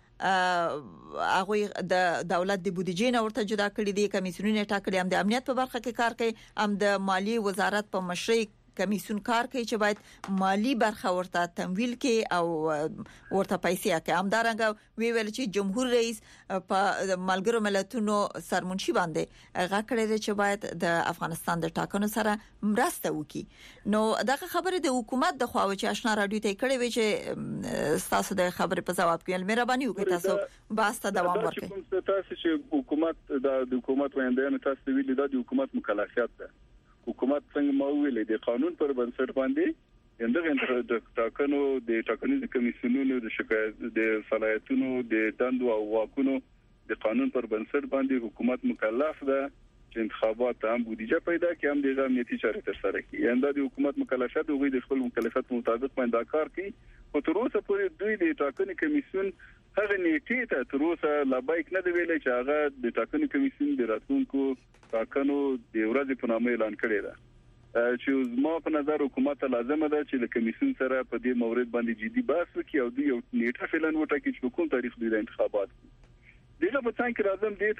هغه د دولت د بودیجې نه ورته جدا کړی دي. کمیسیونونه ټاکلي هم د امنیت په برخه کې کار کوي، هم د مالی وزارت په مشرۍ کمیسیون کار کوي چې باید مالی برخه ورته تمویل کړي او ورته پیسې کړي. هم دارنګه وی ویل چې جمهور رئیس په ملګرو ملتونو سرمنشي باندې هغه کړی چې باید د افغانستان د ټاکنو سره مرسته وکړي. نو دغه خبره د حکومت د خواوې چې آشنا رادیو ته کړی وی چې تاسو د خبرې په جواب کې مهرباني وکړئ تاسو باسته دوام ورکړئ. تاسو چې حکومت د حکومت ویندنه تاسو ویل د حکومت مکلفیت ده. حکومت څنګه ماویل د قانون پر بنسټ باندې اندغه د ټاکنو د ټاکنیز کمیسیونونو د شکایت د صلاحیتونو د دندو او واکونو د قانون پر بنسټ باندې حکومت مکلف ده چې انتخابات هم بودیجه پیدا کړي هم د امنیتي چارې تر سره کړي. انده د حکومت مکلفیت دوی د خپل مکلفیت مطابق باندې کار کوي. خو تر اوسه پورې دوی د ټاکنې کمیسیون هغه نیټه ته تر اوسه لابایک نه دی ویلي چې هغه د ټاکنې کمیسیون د راتلونکو ټاکنو د ورځې په نامه اعلان کړی ده. چې زما په نظر حکومت لازم ده چې د کمیسیون سره په دې مورد باندې جدي بحث وکړي او د یو نیټه فعلن وټاکي چې کوم تاریخ د انتخابات دغه په څنګه کې لازم دی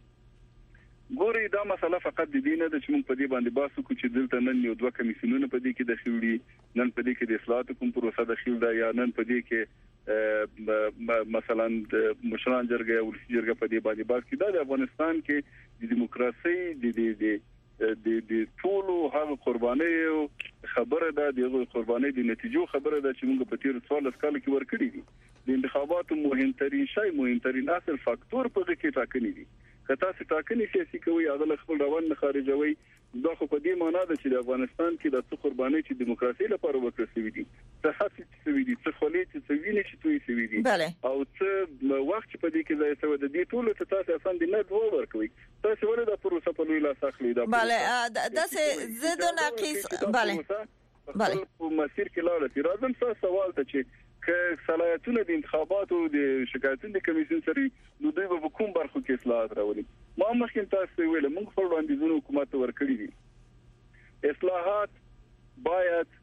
چې ګوري دا مسله فقط د دې نه ده چې موږ په دې باندې بحث وکړو چې دلته نن یو دوه کمیسیونونه په دې کې داخل دي نن په دې کې د اصلاحات کوم پروسه داخل ده یا نن په دې کې مثلا د مشران جرګه او ولسي جرګه په دې باندې بحث کوي دا د افغانستان کې د دیموکراسي د د د د ټولو هغه قرباني خبره ده د قرباني د نتیجو خبره ده چې موږ په تیر څوارلس کال کې ورکړي دي د انتخاباتو مهمترین شی مهمترین اصل فاکتور په دې کې ټاکنې دي که تاسو ټاکنې سیاسي کوي هغه خپل روان نه خارجوي دا خو په دې معنی ده چې د افغانستان کې د څو قرباني چې دیموکراسي لپاره وکړسوي دي څه حسي چې وي دي څه خولې چې ویني چې توي سوي دي او څه وخت په دې کې ځای سوي د دې ټولو ته تاسو اسان دي نه دوه ورکوي تاسو ولې د پروسه په لوی لاس اخلي دا بله دا څه زه د ناقص بله بله په مسیر کې لاړ دي راځم څه سوال ته چې که صلاحیتونه د انتخاباتو د شکایتونو د کمیسیون سره نو دوی په کوم برخو کې اصلاحات راولي ما مخکې تاسو ویل موږ خپل وړاندیزونه حکومت ورکړي دي اصلاحات باید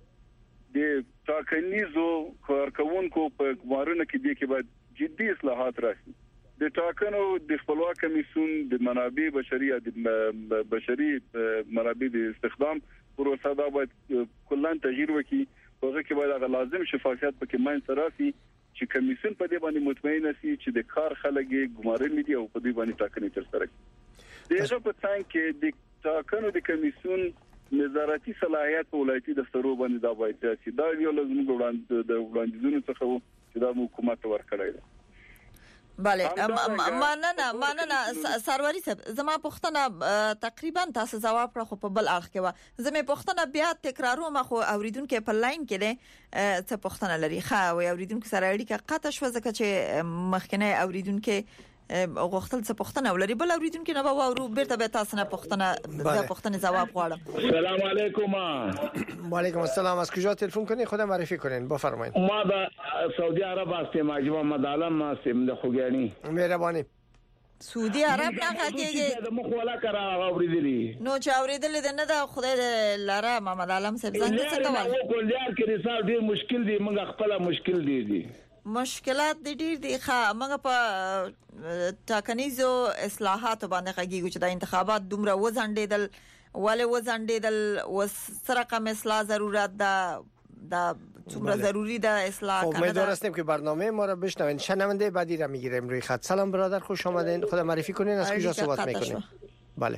د ټاکنیزو کارکونکو په ګمارنه کې دي کې باید جدي اصلاحات راشي د ټاکنو د خپلواک کمیسیون د منابع بشري د بشري منابع د استخدام پروسه دا باید کلان تغییر وکړي هغه کې باید لازم شفافیت پکې ماین سراسي چې کمیسیون په دې باندې مطمئن شي چې د کار خلګي ګمارل دي او په دې باندې ټاکنې تر سره کړي دغه په څنګه کې د ټاکنو د کمیسیون نظارتي صلاحیت په ولایتي دفترو باندې دا باید چې دا یو لازم وړاندې د وړاندیزونو څخه چې دا حکومت ورکړی دی بله مننه مننه سروری صاحب زما پوښتنه تقریبا تاسو جواب کړو خو په بل اړخ کې و زما پوښتنه بیا تکراروم خو اوریدونکو په لاین کې ده څه پوښتنه لري خا او اوریدونکو سره اړیکه قطع شو ځکه چې مخکنه اوریدونکو غوښتل څه پوښتنه ولري بل اوریدونکو نه به ورو بیرته به تاسو نه پوښتنه د پوښتنه جواب غواړم سلام علیکم و علیکم السلام از کجا تلفن کنین خودم معرفی کنین بفرمایید ما با سعودی عرب هستم ماجبا مدالم هستم د خوګانی مهرباني سعودي عرب نه غږیږي د مخ ولا کرا اوریدلی نو چا اوریدل نه دا خدای لاره محمد عالم صاحب څنګه څه کوي او کولار کې رسال ډیر مشکل دي موږ خپل مشکل دي دي مشکلات د ډیر دي ښه موږ په ټاکنیزو اصلاحات باندې غږیږو چې د انتخابات دومره وزندېدل ولې وزندېدل وسره کوم اصلاح ضرورت ده دا څومره ضروری ده اصلاح کنه امیدوار هستیم که برنامه ما را بشنوین شنونده بعدی را میگیریم روی خط سلام برادر خوش آمدین خود معرفی کنین از کجا صحبت میکنین بله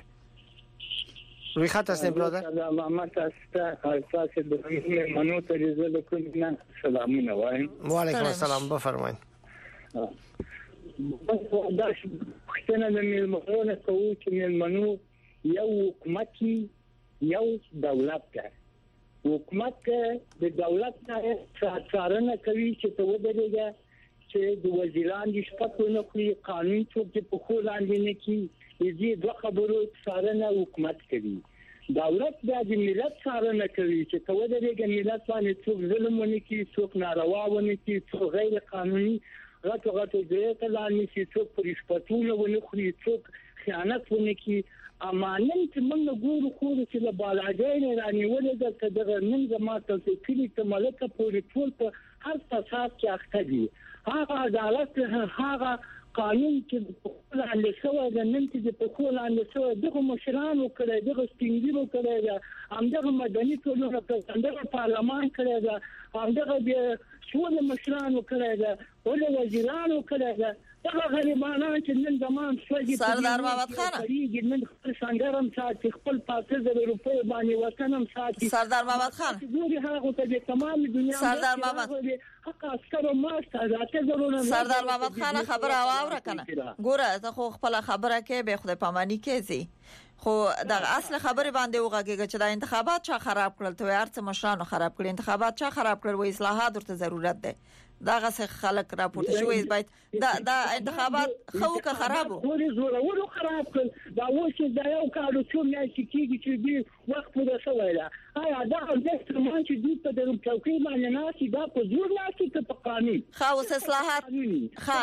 روی خط هستیم برادر سلام محمد است اساس د منو ته رسول کوم سلامونه وایم و علیکم السلام بفرمایید دا څنګه د میلمنو کوو چې میلمنو یو حکومت یو دولت دی حکومت د دولت نه څارنه کوي چې ته ودرېږي چې د وزیران د شپږ نه کوي قانون څوک په خو لاندې نه کوي دې دوه خبرو څارنه حکومت کوي دولت د ملت څارنه کوي چې ته ودرېږي ملت باندې څوک ظلم ونه کوي څوک ناروا ونه کوي څوک غیر قانوني غټو غټو ځای لاندې چې څوک پر شپږونه ونه خوري څوک خیانت ونه کوي امانن چې موږ ګورو خو چې د بالاګۍ نه رانیولې ده چې دغه نن زماته چې کلی ته ملکه پورې ټول په هر فساد کې اخته دي هغه عدالت هغه قانون چې په لاندې شوی د نن چې په خپل لاندې شوی دغه مشرانو کړی دغه سپینګیرو کړی دا همدغه مدني ټولنه په همدغه پارلمان کړی دا همدغه د ټول مشرانو کړی دا ټول وزیرانو کړی دا دغه غریبانان چې نن زمان شوی سردار محمد خان کړي نن خپل څنګهرم ساتي خپل پاتې د روپې باندې وطنم ساتي سردار محمد خان ګوري هغه ته د تمام دنیا سردار محمد حق عسكر ما ستاسو ضروري سردار محمد خان خبره واوره کنه ګوره ته خو خپل خبره کې به خدای پامانی کېږي خو د اصل خبره باندې وګورئ چې د انتخابات چا خراب کړل ته ارڅ مشرانو خراب کړل انتخابات چا خراب کړل و اصلاحات ورته ضرورت ده دا غسه خلک راپورته شوی باید دا دا انتخابات خو که خرابو ټول زورورو خراب کړ دا و چې دا یو کارو څو میاشتې کېږي چې دی وخت په شوی دا آیا دا د سترمان چې دی په دغه چوکۍ باندې ناسي دا په زور ناسي په قانون خاص اصلاحات خا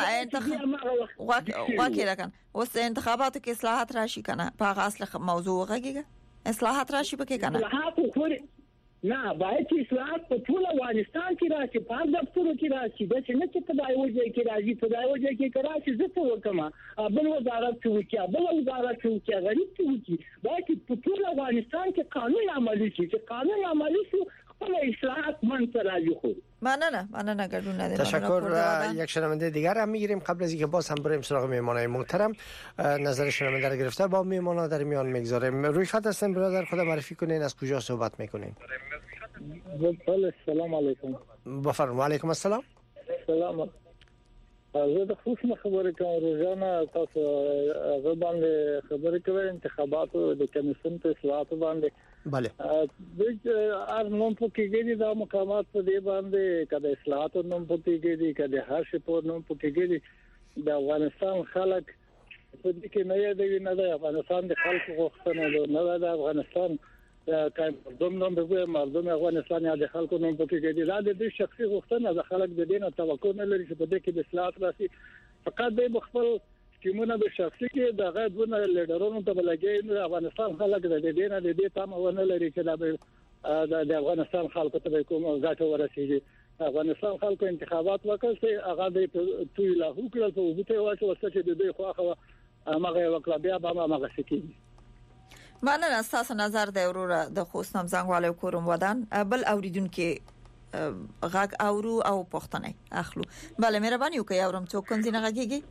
انتخاب واکه راکن اوس انتخاباتو کې اصلاحات راشي کنه په اصل موضوع غږیږي اصلاحات راشي پکې کنه اصلاحات خو نه باید چې اصلاحات په ټول افغانستان کې راشي، په هر دفترو کې راشي، دا چې نه چې په دای وجه کې راځي په دای وجه کې راشي زه څه وکم بل وزارت څه وکړي بل وزارت څه وکړي غریب څه وکړي باید په ټول افغانستان کې قانون عملی شي چې قانون عملی شي خپل اصلاحات منځ راځي. خو ماننه ماننه گردون نده. تشکر. یک شنونده دیگر هم میگیریم قبل از اینکه باز هم بریم سراغ میهمانای محترم نظر شنونده رو گرفته با میهمانا در میان میگذاریم. روی خط هستن برادر، خود معرفی کنین از کجا صحبت میکنین؟ السلام علیکم. بفرمایید. علیکم السلام. سلام. زه د خصوصي خبرې کوم روزانه تاسو هغه باندې خبرې کوي انتخاباتو د کمیسیون په اصلاحاتو باندې. بله. د هر نوم په کېږي د مقامات په دی باندې کله اصلاحاتو نوم په کېږي کله هر شي په نوم په کېږي د افغانستان خلک په دې کې نه یادوي، نه د افغانستان د خلکو غوښتنه نه د افغانستان کایم مردم نوم به مردم افغانستان یا د خلکو نوم په کېږي. دا د دې شخصي غوښتنه د خلک د دینه توقع نه لري چې په دې کې د اصلاحات راشي، فقط د خپل سکیمونه به شخصي کې د غیدونه لیډرونو ته بلګي. نو افغانستان خلک د دې نه د دې تمه ونه لري چې د افغانستان خلکو ته کوم ګټه ورسیږي. افغانستان خلکو انتخابات وکړ چې هغه د توی له حکومت په وبته واچو چې د دې خواخه هغه وکړه بیا به هغه سکی. مننه اساس نظر د اورور د خوستم زنګواله کوروم ودان بل اوریدونکو غاګ اورو او پښتنه اخلو. بله مهرباني وکړئ اورم څوک کنځنه غږیږي.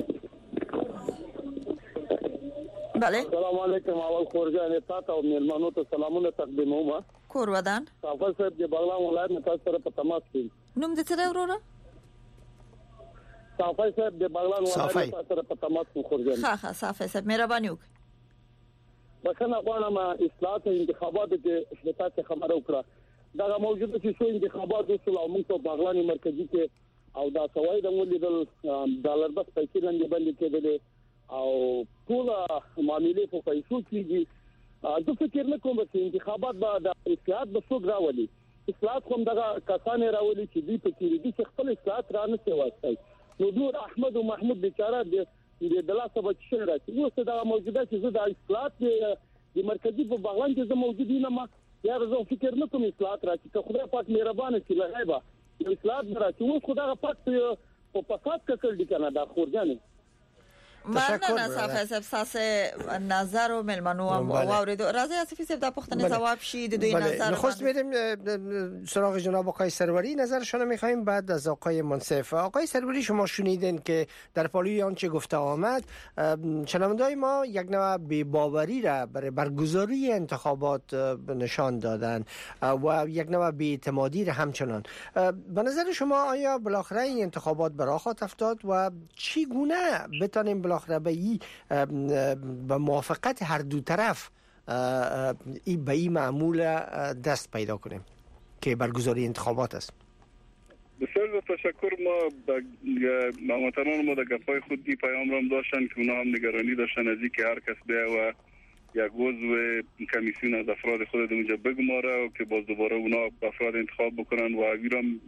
بله السلام علیکم. اول خورجان تاسو او مېلمانو ته سلامونه تقدیموم. کور ودان صافی صاحب د بغلان ولایت نه تاسو سره په تماس کې. نوم دې څه اورور؟ صافی صاحب د بغلان ولایت تاسو سره په تماس کې خورجان. ها ها صافی صاحب مهرباني وکړئ. بخنه غواړم اصلاحات انتخابات کې تاسو خبر وکړه. دا موجوده چې څو انتخابات وسول او موږ په بغلان مرکزی کې او دا سوای د مولیدل ډالر بس پیسې لاندې باندې کېدل او ټول معاملې په پیسو کېږي. زه فکر نه کوم چې انتخابات به د اصلاحات به څوک راولي. اصلاحات کوم دغه کسان راولي چې دوی په کې دي چې خپل اصلاحات را نه سوي. نو نور احمد او محمود بیچاره د د دلاسه بچی راځي. اوس دا موجوده چې زه د اصلاحات د مرکزی په بغلان کې زه موجود یم. یا زه فکر نه کوم اصلاحات راځي که خدای پاک مهربان شي لغیبه اصلاحات راځي. اوس خدای پاک په فساد کې کړی کنه دا خورجانې. مننه صافی صاحب ساسه نظر و ملمنو هم واردو راځي اسفی صاحب د پښتنې جواب شي د دوی نظر. خواست بریم سراغ جناب آقای سروری نظرشون رو می‌خوایم بعد از آقای منصف. آقای سروری شما شنیدین که در پالوی آنچه گفته آمد شنونده‌های ما یک نوع بی‌باوری را برای برگزاری انتخابات نشان دادن و یک نوع بی‌اعتمادی را همچنان. به نظر شما آیا بالاخره این انتخابات به راه خواهد افتاد و چی گونه بتانیم بالاخره به این به موافقت هر دو طرف این به این معمول دست پیدا کنیم که برگزاری انتخابات است؟ بسیار تشکر. ما با مطمئن ما در گپای خود دی پیام رام داشتن که اونا هم نگرانی داشتن از اینکه هر کس بیا و یک عضو کمیسیون از افراد خود اونجا بگماره و که باز دوباره اونا افراد انتخاب بکنن و اویرام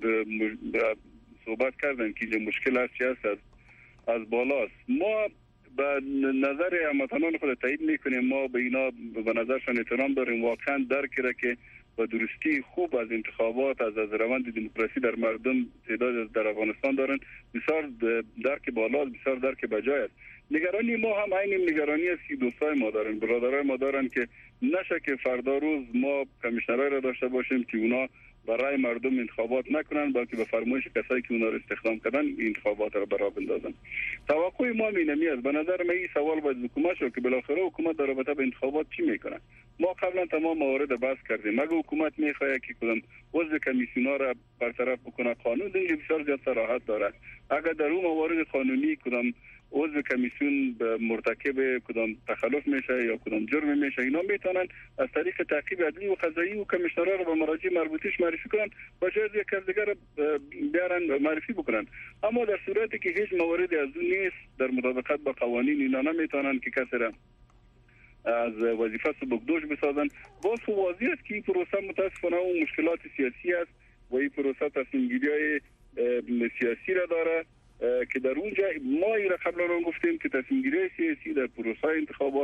صحبت کردن که مشکل هست چی هست از از بالاست. ما به نظر هموطنان خود تایید میکنیم. ما به اینا به نظرشان احترام داریم. واقعا درک را که با درستی خوب از انتخابات از از روند دموکراسی در مردم تعداد در افغانستان دارن بسیار درک بالا، بسیار درک بجای است. نگرانی ما هم عین نگرانی است که دوستای ما دارن، برادرای ما دارن که نشه که فردا روز ما کمیشنرای را داشته باشیم که اونا برای مردم انتخابات نکنن بلکه به فرمایش کسایی که اونا رو استخدام کردن انتخابات را برا بندازن. توقع ما اینمی است. به نظر من این سوال باید حکومت شو که بالاخره حکومت در رابطه با انتخابات چی میکنه. ما قبلا تمام موارد بحث کردیم. اگه حکومت میخواد که کدام عضو کمیسیونا را برطرف بکنه قانون دیگه بسیار زیاد صراحت داره. اگر در اون موارد قانونی کدام عضو کمیسیون مرتکب کدام تخلف میشه یا کدام جرم میشه اینا میتونن از طریق تعقیب عدلی و قضایی و کمیشنرا رو به مراجع مربوطش معرفی کنن و جز یک از دیگر بیارن معرفی بکنن. اما در صورتی که هیچ موردی از اون نیست در مطابقت با قوانین اینا نمیتونن که کسی را از وظیفه سبکدوش بسازن. باز واضح است که این پروسه متاسفانه اون مشکلات سیاسی است و این پروسه تصمیم‌گیری‌های سیاسی را داره که در اونجا ما این را قبلا رو گفتیم که تصمیم‌گیری سیاسی در پروسه انتخابات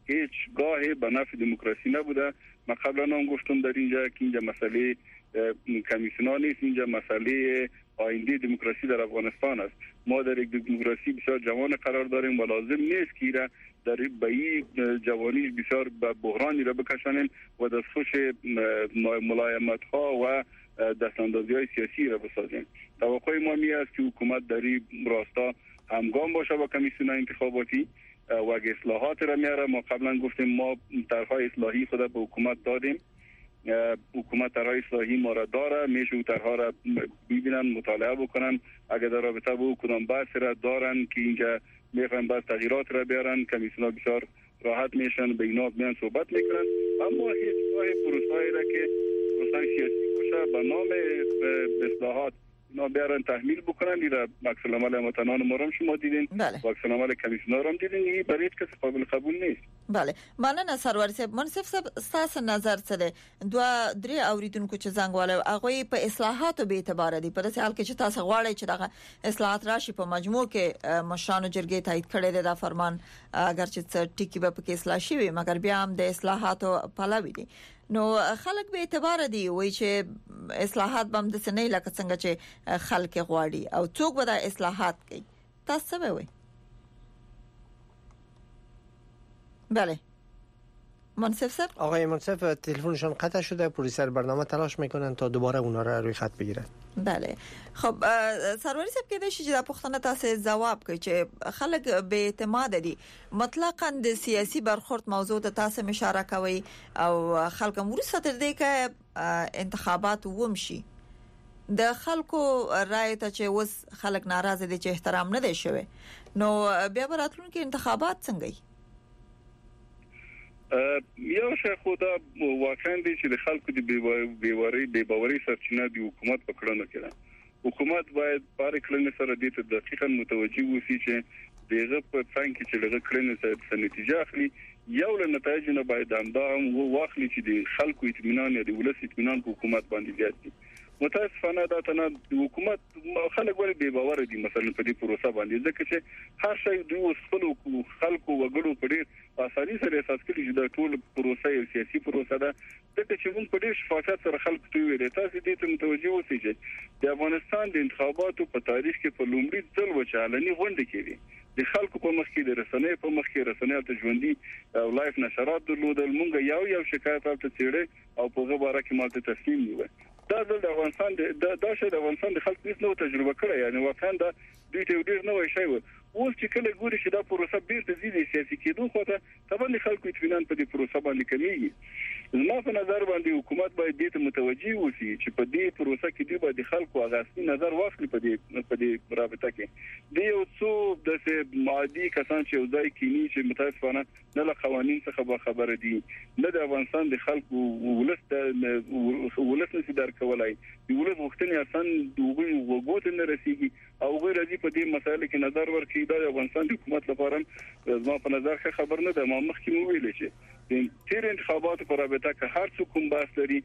هیچگاه به نفع دموکراسی نبوده. من قبلا هم گفتم در اینجا که اینجا مسئله کمیسیون‌ها نیست، اینجا مسئله آینده دموکراسی در افغانستان است. ما در یک دموکراسی بسیار جوان قرار داریم و لازم نیست که را در بایی جوانی بسیار به بحرانی را بکشانیم و دستخوش ملایمت ها و دستاندازی های سیاسی را بسازیم. توقع ما می است که حکومت در این راستا همگام باشه با کمیسیون انتخاباتی و اگه اصلاحات را میاره. ما قبلا گفتیم ما طرحهای اصلاحی خود به حکومت دادیم، حکومت طرحهای اصلاحی ما را داره، میشه اون طرحها را ببینن، مطالعه بکنن. اگر در رابطه با کدام بحث را دارن که اینجا میخوان بعض تغییرات را بیارن، کمیسیون‌ها بسیار راحت میشن به اینا میان صحبت میکنن. اما هیچ گاه پروسه‌ای را که پروسه سیاسی باشه به نام اصلاحات اینا بیارن تحمیل بکنن، اینا عکس العمل متنان ما هم شما دیدین و عکس العمل کمیسیون‌ها هم دیدین. این برای هیچ کس قابل قبول نیست. بله مننه سرور صاحب. منصف صاحب ستاسو نظر څه دی؟ دوه درې اوریدونکو چې زنګ والو هغه په اصلاحاتو به اعتبار دي، په داسې حال کې چې تاسو غواړئ چې دغه اصلاحات راشي په مجموع کې مشرانو جرګې تایید کړي دی دا فرمان، اگر چې څه ټکی به پکې اصلاح شي وي مګر بیا هم د اصلاحاتو پلوي دي. نو خلک به اعتبار دي وایي چې اصلاحات به هم د سنې لکه څنګه چې خلک غواړي او څوک به د اصلاحات کوي. تاسو څه وایي؟ بله منصف صاحب. آقای منصف تلفنشون قطع شده، پروډوسر برنامه تلاش میکنن تا دوباره اونا را روی خط بگیرن. بله خب سروری صاحب کې د شي د پښتنه تاسو جواب کوي چې خلک به اعتماد دي مطلقاً د سیاسي برخورد موضوع ته تاسو اشاره کوي او خلک ورسره تر دې کې انتخابات ومشي د خلکو رائے ته چې وس خلک ناراضه دي چې احترام نه دی شوی، نو بیا براتلونکو انتخابات څنګه؟ یو شی خدا واقعا دي چې د خلکو د بیواري د باوري سرچینه د حکومت په کړنو کې ده. حکومت باید پاره کړنې سره د دې دقیقاً متوجي وي چې دغه په څنګه کې چې دغه کړنې سره څه نتیجه اخلي. یو له نتایج نه باید اندام واخلي چې د خلکو اطمینان یا د ولس اطمینان په حکومت باندې زیات دي. متاسفانه دا تنه د حکومت خلک ولې بے باور دي مثلا په دې پروسه باندې، ځکه چې هر شی دوی وسخلو خلکو وګړو په ډېر اساني سره احساس کوي چې د ټول پروسه یو سیاسي پروسه ده. ځکه چې موږ په ډېر شفافیت سره خلکو ته ویل تاسو دې ته متوجي اوسئ چې د افغانستان د انتخاباتو په تاریخ کې په لومړي ځل وچالني غونډه کېږي د خلکو په مخ کې د رسنۍ په مخ کې رسنۍ ته ژوندۍ او لایف نشرات درلودل. موږ یو یو شکایت او تصویرې او په غوړه کې ماته تسلیم نیو. دا د افغانستان د دا شې د افغانستان د خلکو هیڅ نو تجربه کړې، یعنی واقعا دا دوی ته ډیر نوې شی و. اوس چې کله ګوري چې دا پروسه بیرته زیاتې سیاسي کېدو خو ته طبعا خلکو اطمینان په دې پروسه باندې کمیږي. زما په نظر باندې حکومت باید دې ته متوجي وي چې په دې پروسه کې دوی باید خلکو اغاثي نظر واخلي په دې په دې رابطه کې د یو څو د مادي کسان چې وځي کینی چې متاسفانه نه له قوانين څخه خبره دي، نه د افغانستان د خلکو ولس د ولس نشي درکولای، د ولس وختنی اسان دوی وګوت نه رسیږي او غیر دې په دې مسایلو کې نظر ورکړي. د افغانستان د حکومت لپاره زما په نظر ښه خبر نه ده. ما مخکې مو ویل چې د تیر انتخاباتو په رابطه کې هر څوک کوم بحث لري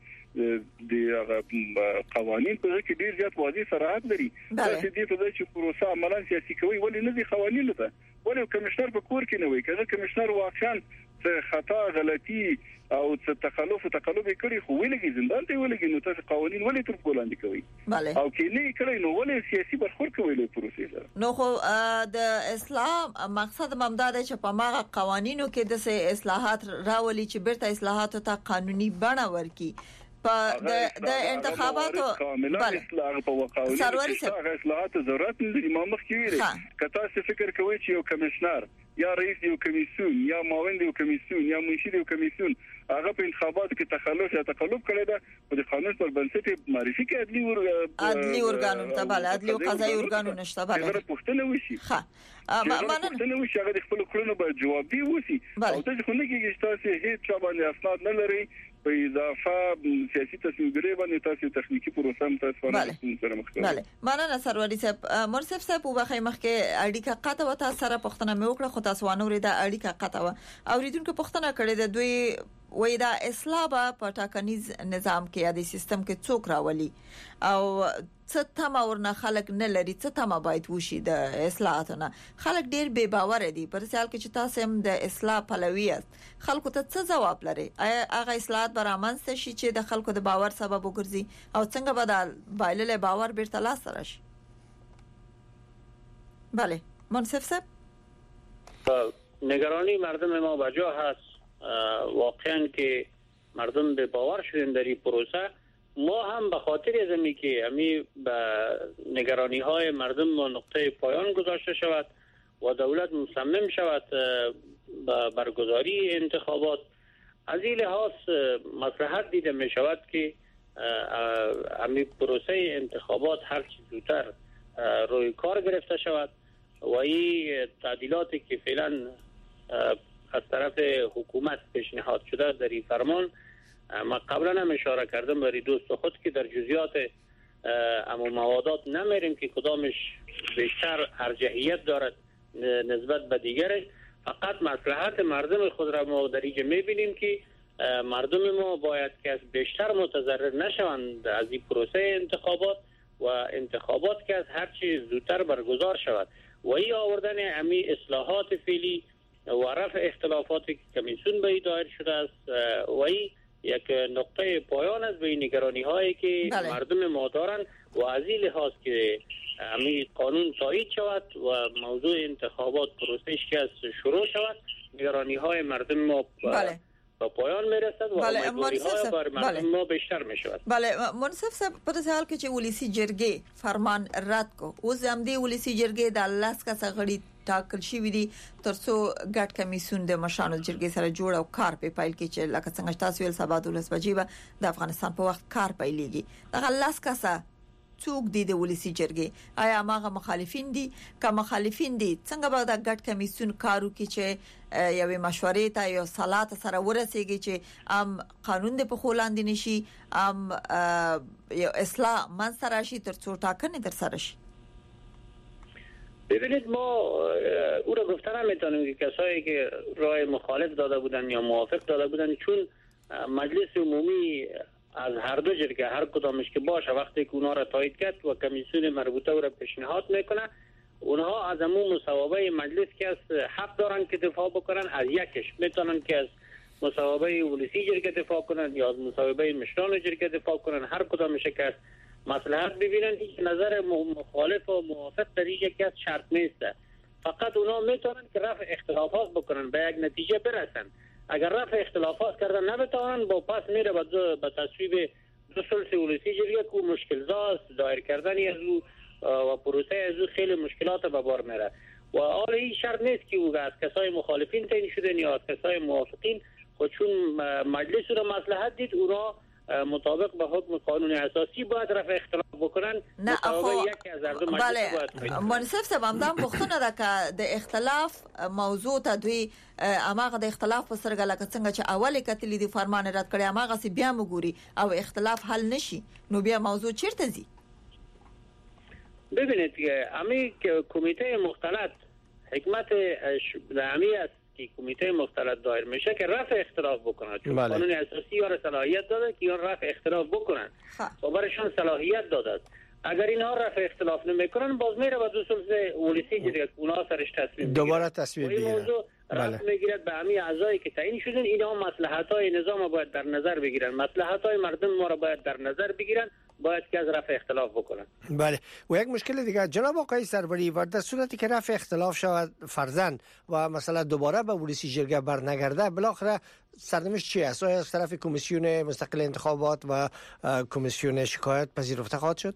د قوانين په کې ډیر زیات واضح صراحت لري. دا چې دې په دې چې پروسه عملاً سیاسي کوي ولې نه دي قوانين ته ولې کمشنر په کور کې نه وي کله کمشنر واقعا څه خطا غلطي او څه تخلف او تقلب کړي خو ولې زندان ته ولې نو تاسو قوانين ولې تر کولاندې کوي او کې نه کړي نو ولې سیاسي برخورد کوي له پروسې سره. نو خو د اسلام مقصد ممداد چې په ماغه قوانینو کې د اصلاحات راولي چې بیرته اصلاحات ته قانوني بڼه ورکي په د د انتخاباتو کاملا اصلاح په وقایع سروري څخه اصلاحات ضرورت لري. ما مخکې ویل کته څه فکر کوي چې یو کمشنر یا رئیس یو کمیسیون یا معاون یو کمیسیون یا منشي یو کمیسیون هغه په انتخاباتو کې تخلف یا تقلب کړی دا په قانون پر بنسټ معرفي کې عدلي ور عدلي ورګانون ته بل عدلي او قضایي ورګانون نشته بل هغه پوښتنه وشي. ها ما ما نه وشي هغه خپل کړنو به جواب دی وسی او ته خو نه کېږي چې تاسو هیڅ چا باندې اسناد نه لري په اضافه سیاسي تصمیم ګیری باندې تاسو تخنیکی پروسه هم تاسو سره مخ کوئ. بله مننه سروری صاحب. مرصف صاحب په بخې مخکې اړیکه قطع و تاسو سره پښتنه مې وکړه خو تاسو وانه ورې د اړیکه قطع و اوریدونکو پښتنه کړې د دوی وای دا اصلاح په ټاکنیز نظام کې یا د سیستم کې څوک راولي او څه تمه ورنه خلک نه لري، څه تمه باید وشي د اصلاحاتونه. خلک ډیر بے باور دي پر سیال کې چې تاسو هم د اصلاح پلوي یاست، خلکو ته څه جواب لري؟ آیا هغه اصلاحات برامنځته شي چې د خلکو د باور سبب وګرځي او څنګه به د بایلل باور بیرته لاس راشي؟ بله منصف صاحب، نگرانی مردم ما بجا هست. واقعا که مردم به باور شدن در این پروسه، ما هم به خاطر از امی که امی به نگرانی های مردم و نقطه پایان گذاشته شود و دولت مصمم شود به برگزاری انتخابات، از این لحاظ مصلحت دیده می شود که امی پروسه انتخابات هر چیز زودتر روی کار گرفته شود و این تعدیلاتی که فعلا از طرف حکومت پیشنهاد شده در این فرمان، ما قبلا هم اشاره کردم برای دوست خود که در جزئیات اما موادات نمیریم که کدامش بیشتر ارجحیت دارد نسبت به دیگرش. فقط مصلحت مردم خود را ما در اینجا میبینیم که مردم ما باید که از بیشتر متضرر نشوند از این پروسه انتخابات و انتخابات که از هر چیز زودتر برگزار شود و این آوردن امی اصلاحات فعلی و رفع اختلافاتی که کمیسیون به دایر شده است و این یک نقطه پایان است به این نگرانی هایی که بله. مردم ما دارند و از این لحاظ که امی قانون تایید شود و موضوع انتخابات پروسش که از شروع شود، نگرانی های مردم ما بله. با پایان میرسد و بله. امیدواری های بر مردم بله. ما بیشتر می شود. بله منصف صاحب، په دې حال کې چې ولسی جرګې فرمان رد کو، اوس هم دی ولسی جرګې د لاس کا غړي ټاکل شوی دي ترڅو ګډ کمیسیون د مشانو جرګې سره جوړ او کار په پیل کې چې لکه څنګه تاسو ویل سبا دولس بجې به د افغانستان په وخت کار پیلېږي. دغه لاس کا څوک دي د ولسی جرګې؟ آیا ماغه مخالفین دي؟ که مخالفین دي څنګه به د ګډ کمیسیون کارو کې چې یوې مشورې ته یو صلاحات سره ورسیږي چې ام قانون د په خولاندې نشي، ام یو اصلاح من سره شي ترڅو ټاکنې در سره شي؟ ببینید ما او را گفتن نمیتونیم که کسایی که رای مخالف داده بودن یا موافق داده بودن، چون مجلس عمومی از هر دو جرگه هر کدامش که باشه وقتی که اونا را تایید کرد و کمیسیون مربوطه او را پیشنهاد میکنه، اونها از همون مصوبه مجلس که از حق دارن که دفاع بکنن، از یکش میتونن که از مصوبه ولسی جرگه دفاع کنن یا از مصوبه مشران جرگه دفاع کنن، هر کدامش که از مصلحت ببینن. هیچ نظر مخالف و موافق در اینجا که از شرط نیسته، فقط اونا میتونن که رفع اختلافات بکنن، به یک نتیجه برسن. اگر رفع اختلافات کردن نمیتونن، با پس میره به تصویب دو ثلث ولسی جرگه که مشکل زاست، دایر کردن از او و پروسه از او خیلی مشکلات به بار میره و حالا این شرط نیست که او از کسای مخالفین تعیین شدن یا از کسای موافقین، خود چون مجلس را مصلحت دید اونا مطابق به حکم قانون اساسی باید رفع اختلاف بکنن. نه خو بله منصف صاحب هم دا پوښتنه ده که د اختلاف موضوع ته دوی اماغه د اختلاف په سرګه لکه څنګه چې اول کتلی دی فرمان رد کړي اماغه سی بیا مګوري او اختلاف حل نشي، نو بیا موضوع چیرته ځي؟ ببینید که امی کمیته مختلط حکمت امی است که کمیته مختلط دایر میشه که رفع اختلاف بکنه، چون بله. قانون اساسی یا صلاحیت داده که رفع اختلاف بکنن و برایشان صلاحیت داده است. اگر اینها رفع اختلاف نمیکنن باز میره و دو ثلث ولسی جرگه اونها سرش تصمیم دوباره تصمیم میگیرن. موضوع رفع بله. میگیرد به همه اعضایی که تعیین شدن. اینها مصلحت‌های نظام باید در نظر بگیرن، مصلحت‌های مردم ما را باید در نظر بگیرن، باید که از رفع اختلاف بکنن. بله و یک مشکل دیگه جناب آقای سروری، و در صورتی که رفع اختلاف شود فرضاً و مثلا دوباره به ولسی جرگه برنگرده، بالاخره سرنوشت چی است؟ آیا از طرف کمیسیون مستقل انتخابات و کمیسیون شکایت پذیرفته خواهد شد؟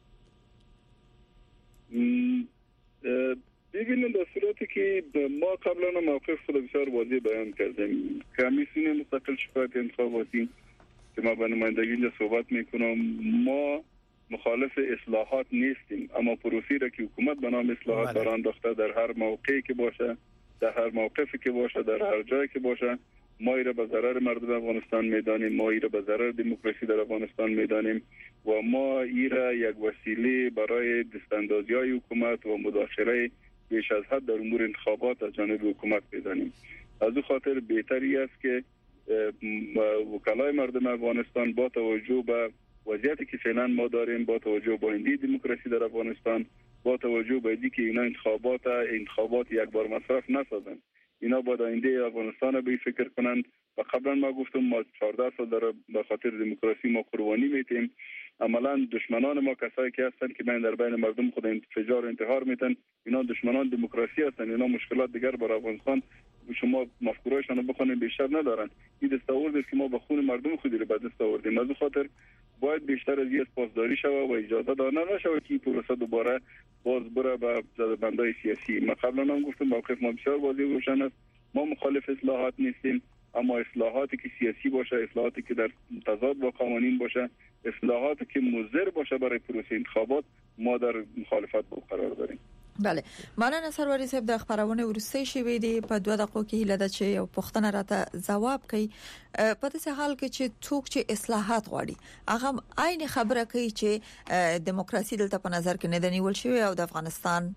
ببینید در صورتی که ما قبلا موقف خود بسیار واضح بیان کردیم، کمیسیون مستقل شکایت انتخاباتی که ما به نمایندگی اینجا صحبت میکنم، ما مخالف اصلاحات نیستیم، اما پروسی را که حکومت به نام اصلاحات بر انداخته در هر موقعی که باشه، در هر موقفی که باشه، در هر جایی که باشه، ما ایره به ضرر مردم افغانستان میدانیم، ما ایره به ضرر دموکراسی در افغانستان میدانیم و ما ایره یک وسیله برای دستاندازی های حکومت و مداخله بیش از حد در امور انتخابات از جانب حکومت میدانیم. از او خاطر بهتری است که وکلای مردم افغانستان با توجه به وضعیتی که فعلا ما داریم، با توجه به آینده دموکراسی در افغانستان، با توجه به اینکه اینا انتخابات انتخابات یک بار مصرف نسازن، اینا با آینده افغانستان به فکر کنند. و قبلا ما گفتم ما چهارده سال در به خاطر دموکراسی ما قربانی میتیم. عملا دشمنان ما کسایی که هستند که من در بین مردم خود انفجار و انتحار میتن، اینا دشمنان دموکراسی هستند. اینا مشکلات دیگر برای افغانستان شما مفکورایشان رو بخونید بیشتر ندارن. این دستاورد است که ما به خون مردم خودی رو به دست آوردیم. از خاطر باید بیشتر از این پاسداری شود و اجازه داده نشود که این پروسه دوباره باز بره به زدبندهای سیاسی. ما قبلا هم گفتم موقف ما بسیار واضح و روشن است. ما مخالف اصلاحات نیستیم، اما اصلاحاتی که سیاسی باشه، اصلاحاتی که در تضاد با قوانین باشه، اصلاحاتی که مضر باشه برای پروسه انتخابات، ما در مخالفت با قرار داریم. بله، مننه سروری صاحب. د خبرونه ورسته شوې دي په دوه دقیقو کې هیله ده چې یو پوښتنه راته ځواب کوي. په داسې حال کې چې څوک چې اصلاحات غواړي هغه عین خبره کوي چې دیموکراسي دلته په نظر کې نه دی نیول شوی او د افغانستان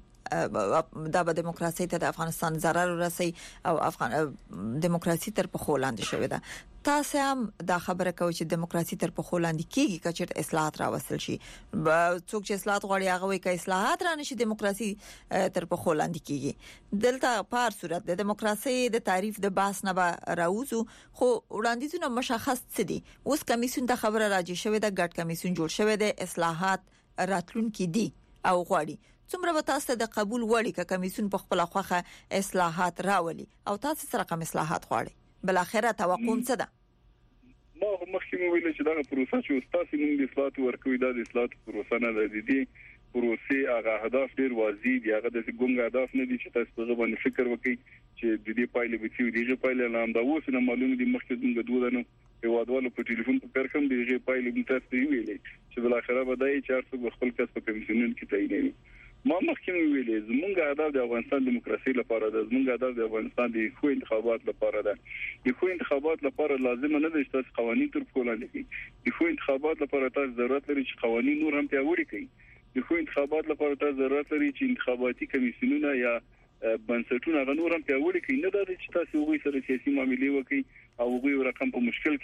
دا به دیموکراسي ته د افغانستان ضرر ورسي او افغان دیموکراسي تر په خولاندې شوی ده. تاسو هم دا خبره کوي چې دیموکراسي تر په خولاندې کیږي کچې اصلاحات راوستل شي. څوک چې اصلاحات غواړي هغه وایي چې اصلاحات را نشي دیموکراسي تر په خولاندې کیږي. دلته په هر صورت د دیموکراسي د تعریف د باس نه به راوځو، خو وړاندیزونه مشخص څه دي. اوس کمیسیون ته خبره راځي شوی ده، ګډ کمیسیون جوړ شوی دی، اصلاحات راتلونکي دي او غواړي. څومره به تاسو د قبول وړي ک کمیسیون په خپل خوخه اصلاحات راولي او تاسو سره کوم اصلاحات غواړي؟ بل اخره توقع څه ده؟ ما مخکې ویل چې دا پروسه چې تاسو موږ د اصلاحات ورکوي دا د اصلاحات پروسه نه ده. د دې پروسې هغه هدف ډیر واضح دی، هغه د ګونګ هدف نه دي چې تاسو په باندې فکر وکړئ چې د دې پایلې به څه دي. دغه پایلې نه هم دا اوس نه معلومه دي. مخکې موږ دوه دنو هیوادوالو په ټلیفون په کار کوم دغه پایلې موږ تاسو ویلې چې بل اخره به دای چې تاسو خپل کس په کمیسیون کې تعینوي. ما مخکې ویلې زمونږ هدف د افغانستان دیموکراسي لپاره ده، زمونږ هدف د افغانستان د خو انتخابات لپاره ده. د خو انتخابات لپاره لازم نه ده چې تاسو قوانين تر کولاندې کړئ. د خو انتخابات لپاره تاسو ضرورت لري چې قوانين نور هم پیاوړي کړئ. د خو انتخابات لپاره تاسو ضرورت لري چې انتخاباتي کمیسیونونه یا بنسټونه غنور هم پیاوړي کړئ. نه ده چې تاسو وګورئ سره سیاسي معاملې وکړئ او وګورئ رقم په مشکل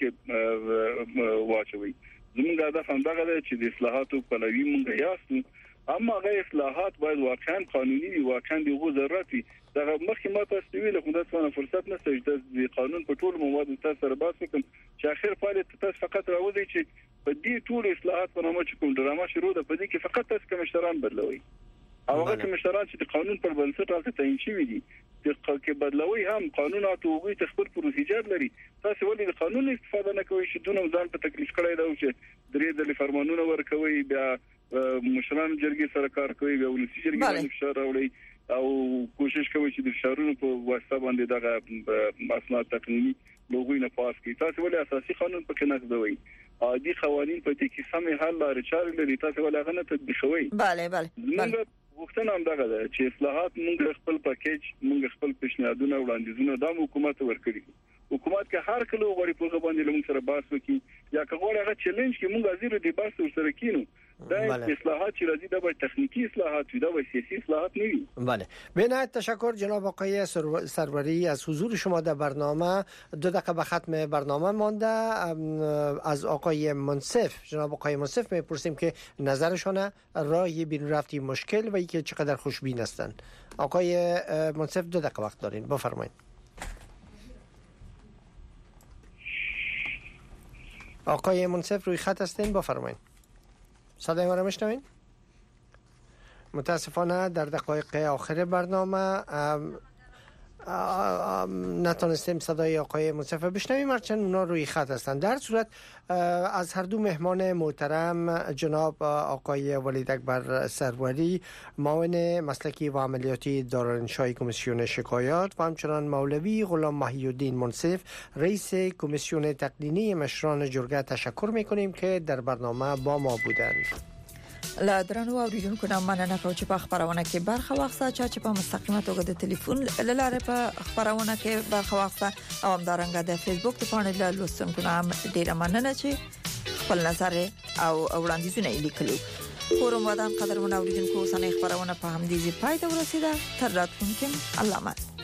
کې واچوي. زمونږ هدف هم دا ده چې د اصلاحاتو پلوي مونږ یاستو، اما هغه اصلاحات باید واقعا قانوني وي، واقعا د حقوق ضرورت وي. دا مخکې ما تاسو ویل خو دا څونه فرصت نشته چې د قانون په ټول مواد تاسو سره بحث وکم چې اخر فعالیت تاسو فقط راوځي چې په دې ټول اصلاحات په نامه چې کوم ډرامه شروع ده په دې کې فقط تاسو کمشتران بدلوي او هغه کمشتران چې د قانون پر بنسټ راځي تعین شوی دي د کې بدلوي هم قانونات او غوي تخبر پروسیجر لري. تاسو ولې د قانون استفاده نه کوئ چې دونه ځان په تکلیف کړی دا چې درې د فرمانونو ورکوي، بیا مشران جرګې سره کار کوي، بیا ولسی جرګې باندې فشار راوړي او کوشش کوي چې د فشارونو په واسطه باندې دغه مسله تقنینی لوګوي نه پاس کړي. تاسو ولې اساسي قانون پکې نه کوي؟ عادي قوانين په دې کې سمې حل لري چارې لري، تاسو ولې هغه نه تطبیقوي؟ bale bale وختونه هم دغه ده چې اصلاحات موږ خپل پاکیج موږ خپل پیشنهادونه وړاندیزونه د حکومت ورکړي. حکومت کې هر کله غوړي په باندې موږ سره بحث وکړي یا کغوړ هغه چیلنج کې موږ حاضر دي بحث سره کینو. دا اصلاحات چې راځي دا به تخنیکی اصلاحات وي، دا به سیاسی اصلاحات نه وي. بله، به نهایت تشکر جناب آقای سروری از حضور شما در برنامه. دو دقیقه به ختم برنامه مانده. از آقای منصف جناب آقای منصف میپرسیم که نظرشون راه بیرون رفتی مشکل و اینکه چقدر خوشبین هستند. آقای منصف دو دقیقه وقت دارین، بفرمایید. آقای منصف روی خط هستین، بفرمایید. صدای ما را میشنوین؟ متاسفانه در دقایق آخر برنامه نتونستیم صدای آقای منصف بشنویم، هرچند اونا روی خط هستند. در صورت از هر دو مهمان محترم جناب آقای ولید اکبر سروری معاون مسلکی و عملیاتی دارالانشای کمیسیون شکایات و همچنان مولوی غلام محی‌الدین منصف رئیس کمیسیون تقنینی مشران جرګه تشکر میکنیم که در برنامه با ما بودند. لا درنو اوریدونکو نه مننه کوم چې په خبرونه کې برخه واخصه چې په مستقیمه توګه د ټلیفون لاره په خبرونه کې برخه واخصه او همدارنګه د فیسبوک په باندې له لوستونکو نه ډیره مننه چې خپل نظر او وړاندیزونه لیکلو. فورم ودان قدرمن اوریدونکو سنې خبرونه په همدې ځای پای ته ورسیده. تر راتلونکي الله مات.